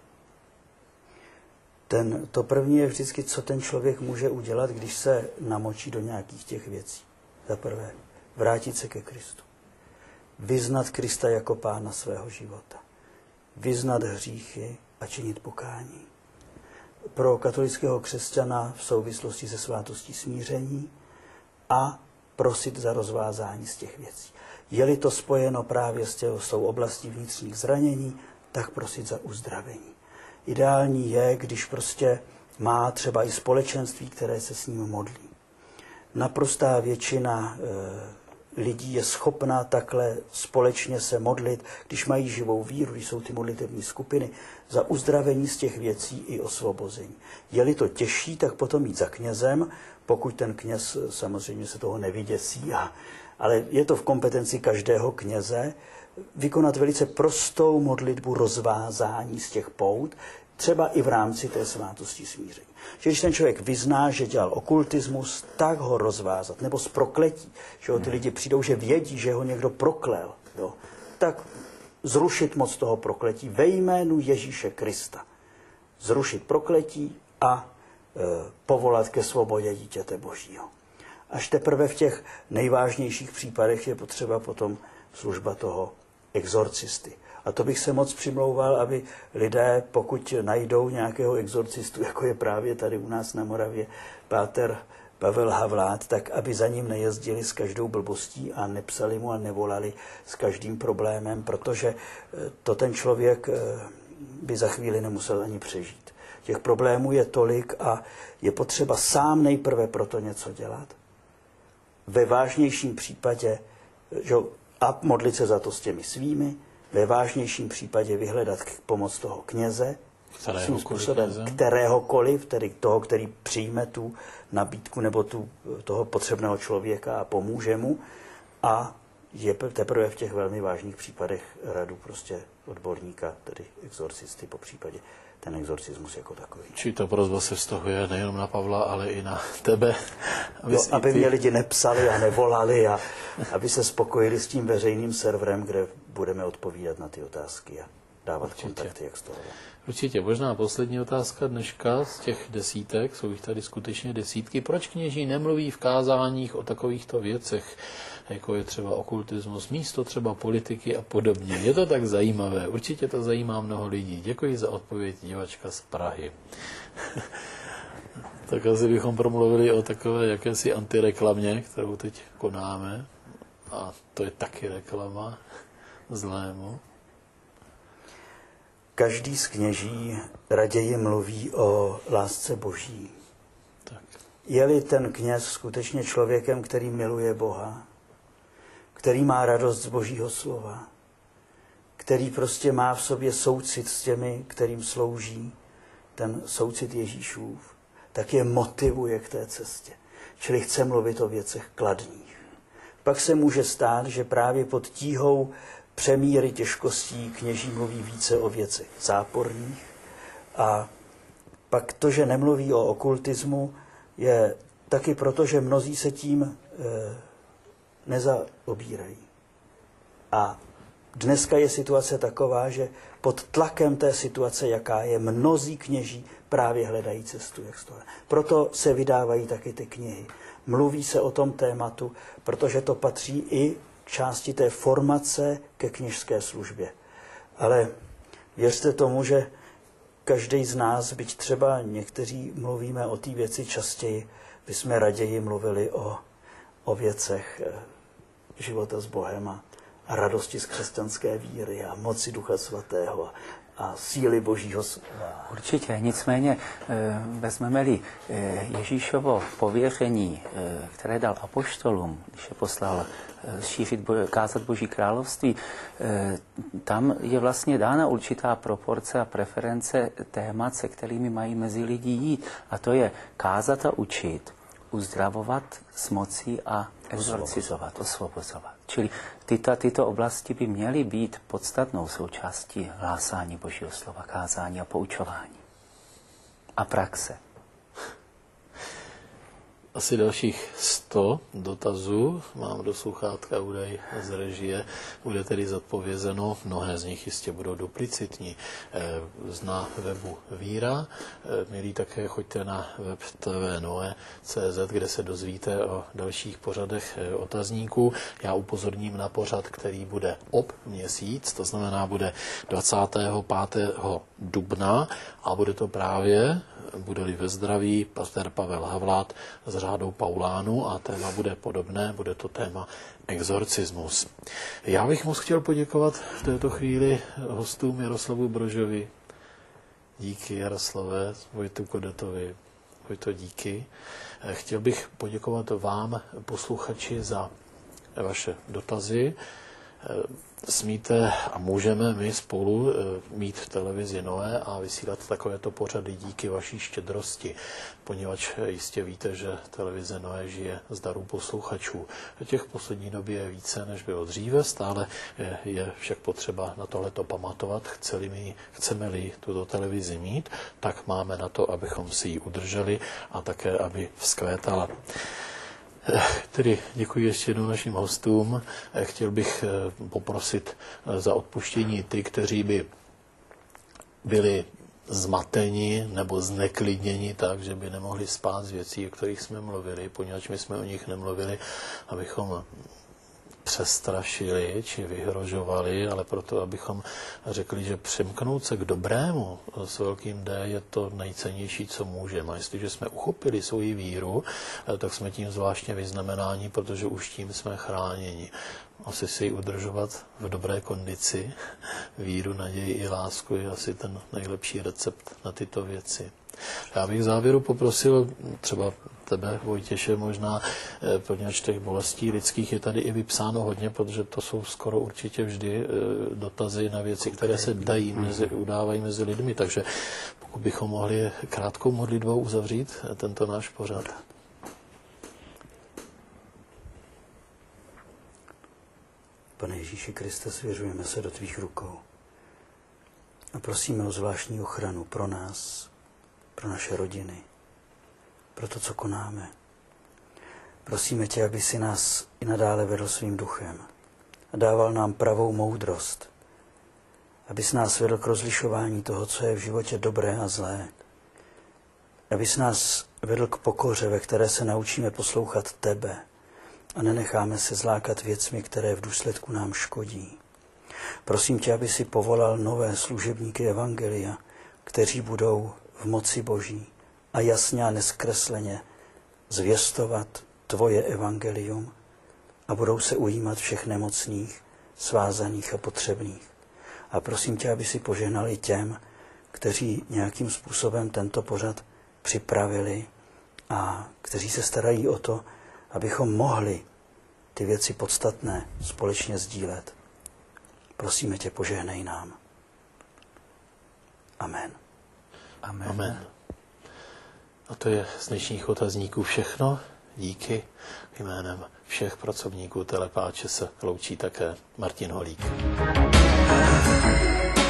To první je vždycky, co ten člověk může udělat, když se namočí do nějakých těch věcí. Za prvé, vrátit se ke Kristu. Vyznat Krista jako Pána svého života. Vyznat hříchy a činit pokání. Pro katolického křesťana v souvislosti se svátostí smíření a prosit za rozvázání z těch věcí. Je-li to spojeno právě s tou oblastí vnitřních zranění, tak prosit za uzdravení. Ideální je, když prostě má třeba i společenství, které se s ním modlí. Naprostá většina lidí je schopná takhle společně se modlit, když mají živou víru, když jsou ty modlitevní skupiny, za uzdravení z těch věcí i osvobození. Je-li to těžší, tak potom jít za knězem, pokud ten kněz samozřejmě se toho nevyděsí, ale je to v kompetenci každého kněze, vykonat velice prostou modlitbu rozvázání z těch pout, třeba i v rámci té svátosti smíření. Že když ten člověk vyzná, že dělal okultismus, tak ho rozvázat, nebo z prokletí, že ty lidi přijdou, že vědí, že ho někdo proklel, tak zrušit moc toho prokletí ve jménu Ježíše Krista. Zrušit prokletí a povolat ke svobodě dítěte Božího. Až teprve v těch nejvážnějších případech je potřeba potom služba toho exorcisty. A to bych se moc přimlouval, aby lidé, pokud najdou nějakého exorcistu, jako je právě tady u nás na Moravě páter Pavel Havlát, tak aby za ním nejezdili s každou blbostí a nepsali mu a nevolali s každým problémem, protože to ten člověk by za chvíli nemusel ani přežít. Těch problémů je tolik a je potřeba sám nejprve proto něco dělat. Ve vážnějším případě a modlit se za to s těmi svými, ve vážnějším případě vyhledat pomoc toho kněze, svým způsobem kteréhokoliv, tedy toho, který přijme tu nabídku nebo toho potřebného člověka a pomůže mu. A je teprve v těch velmi vážných případech radu prostě odborníka, tedy exorcisty po případě, ten exorcismus jako takový. Či ta prosba se vztahuje nejenom na Pavla, ale i na tebe. Aby mě lidi nepsali a nevolali a aby se spokojili s tím veřejným serverem, kde budeme odpovídat na ty otázky a dávat kontakty, jak z toho. Určitě. Možná poslední otázka dneška z těch desítek, jsou jich tady skutečně desítky. Proč kněží nemluví v kázáních o takovýchto věcech, jako je třeba okultismus, místo třeba politiky a podobně? Je to tak zajímavé. Určitě to zajímá mnoho lidí. Děkuji za odpověď, divačka z Prahy. Tak asi bychom promluvili o takové jakési antireklamě, kterou teď konáme. A to je taky reklama zlému. Každý z kněží raději mluví o lásce Boží. Tak. Je-li ten kněz skutečně člověkem, který miluje Boha, který má radost z Božího slova, který prostě má v sobě soucit s těmi, kterým slouží, ten soucit Ježíšův, tak je motivuje k té cestě. Čili chce mluvit o věcech kladných. Pak se může stát, že právě pod tíhou přemíry těžkostí kněží mluví více o věcech záporných. A pak to, že nemluví o okultismu, je taky proto, že mnozí se tím nezaobírají. A dneska je situace taková, že pod tlakem té situace, jaká je, mnozí kněží právě hledají cestu, jak z toho. Proto se vydávají taky ty knihy. Mluví se o tom tématu, protože to patří i k části té formace ke kněžské službě. Ale věřte tomu, že každý z nás, byť třeba někteří mluvíme o té věci častěji, bychom raději mluvili o věcech života s Bohem a radosti z křesťanské víry a moci Ducha Svatého a síly Božího slova. Určitě, nicméně vezmeme-li Ježíšovo pověření, které dal apoštolům, když je poslal kázat Boží království, tam je vlastně dána určitá proporce a preference témat, se kterými mají mezi lidi jít. A to je kázat a učit, uzdravovat s mocí a exorcizovat, osvobozovat. Čili tyto oblasti by měly být podstatnou součástí hlásání Božího slova, kázání a poučování. A praxe. Asi dalších 100 dotazů mám do sluchátka údaj z režie, bude tedy zodpovězeno, mnohé z nich jistě budou duplicitní. Na webu Víra, milí, také choďte na web tvnoe.cz, kde se dozvíte o dalších pořadech otazníků. Já upozorním na pořad, který bude ob měsíc, to znamená bude 25. dubna a bude to právě, bude-li ve zdraví, pastor Pavel Havlát s řádou Paulánu a téma bude podobné, bude to téma exorcismus. Já bych moc chtěl poděkovat v této chvíli hostům Jaroslavu Brožovi. Díky Jaroslave, Vojtu Kodetovi. Vojto, díky. Chtěl bych poděkovat vám, posluchači, za vaše dotazy. Smíte a můžeme my spolu mít v televizi Noé a vysílat takovéto pořady díky vaší štědrosti, poněvadž jistě víte, že televize Noé žije z darů posluchačů. Těch v poslední době je více, než bylo dříve, stále je však potřeba na tohleto pamatovat. Chceme-li tuto televizi mít, tak máme na to, abychom si ji udrželi a také, aby vzkvétala. Tedy děkuji ještě jednou našim hostům. Chtěl bych poprosit za odpuštění ty, kteří by byli zmateni nebo zneklidněni tak, že by nemohli spát z věcí, o kterých jsme mluvili, poněvadž my jsme o nich nemluvili, abychom přestrašili či vyhrožovali, ale proto, abychom řekli, že přemknout se k dobrému s velkým D je to nejcennější, co můžeme. A jestliže jsme uchopili svoji víru, tak jsme tím zvláštně vyznamenáni, protože už tím jsme chráněni. Asi si ji udržovat v dobré kondici, víru, naději i lásku je asi ten nejlepší recept na tyto věci. Já bych v závěru poprosil třeba tebe, Vojtěše, možná, poněvadž těch bolestí lidských je tady i vypsáno hodně, protože to jsou skoro určitě vždy dotazy na věci, které se udávají mezi lidmi. Takže pokud bychom mohli krátkou modlitbou uzavřít tento náš pořad. Pane Ježíši Kriste, svěřujeme se do tvých rukou. A prosíme o zvláštní ochranu pro nás, pro naše rodiny, pro to, co konáme. Prosíme tě, aby si nás i nadále vedl svým duchem a dával nám pravou moudrost, abys nás vedl k rozlišování toho, co je v životě dobré a zlé, abys nás vedl k pokoře, ve které se naučíme poslouchat tebe a nenecháme se zlákat věcmi, které v důsledku nám škodí. Prosím tě, aby si povolal nové služebníky evangelia, kteří budou v moci Boží a jasně a neskresleně zvěstovat tvoje evangelium a budou se ujímat všech nemocných, svázaných a potřebných. A prosím tě, aby si požehnal i těm, kteří nějakým způsobem tento pořad připravili a kteří se starají o to, abychom mohli ty věci podstatné společně sdílet. Prosíme tě, požehnej nám. Amen. Amen. Amen. A to je z dnešních otazníků všechno. Díky. Jménem všech pracovníků Telepáče se loučí také Martin Holík.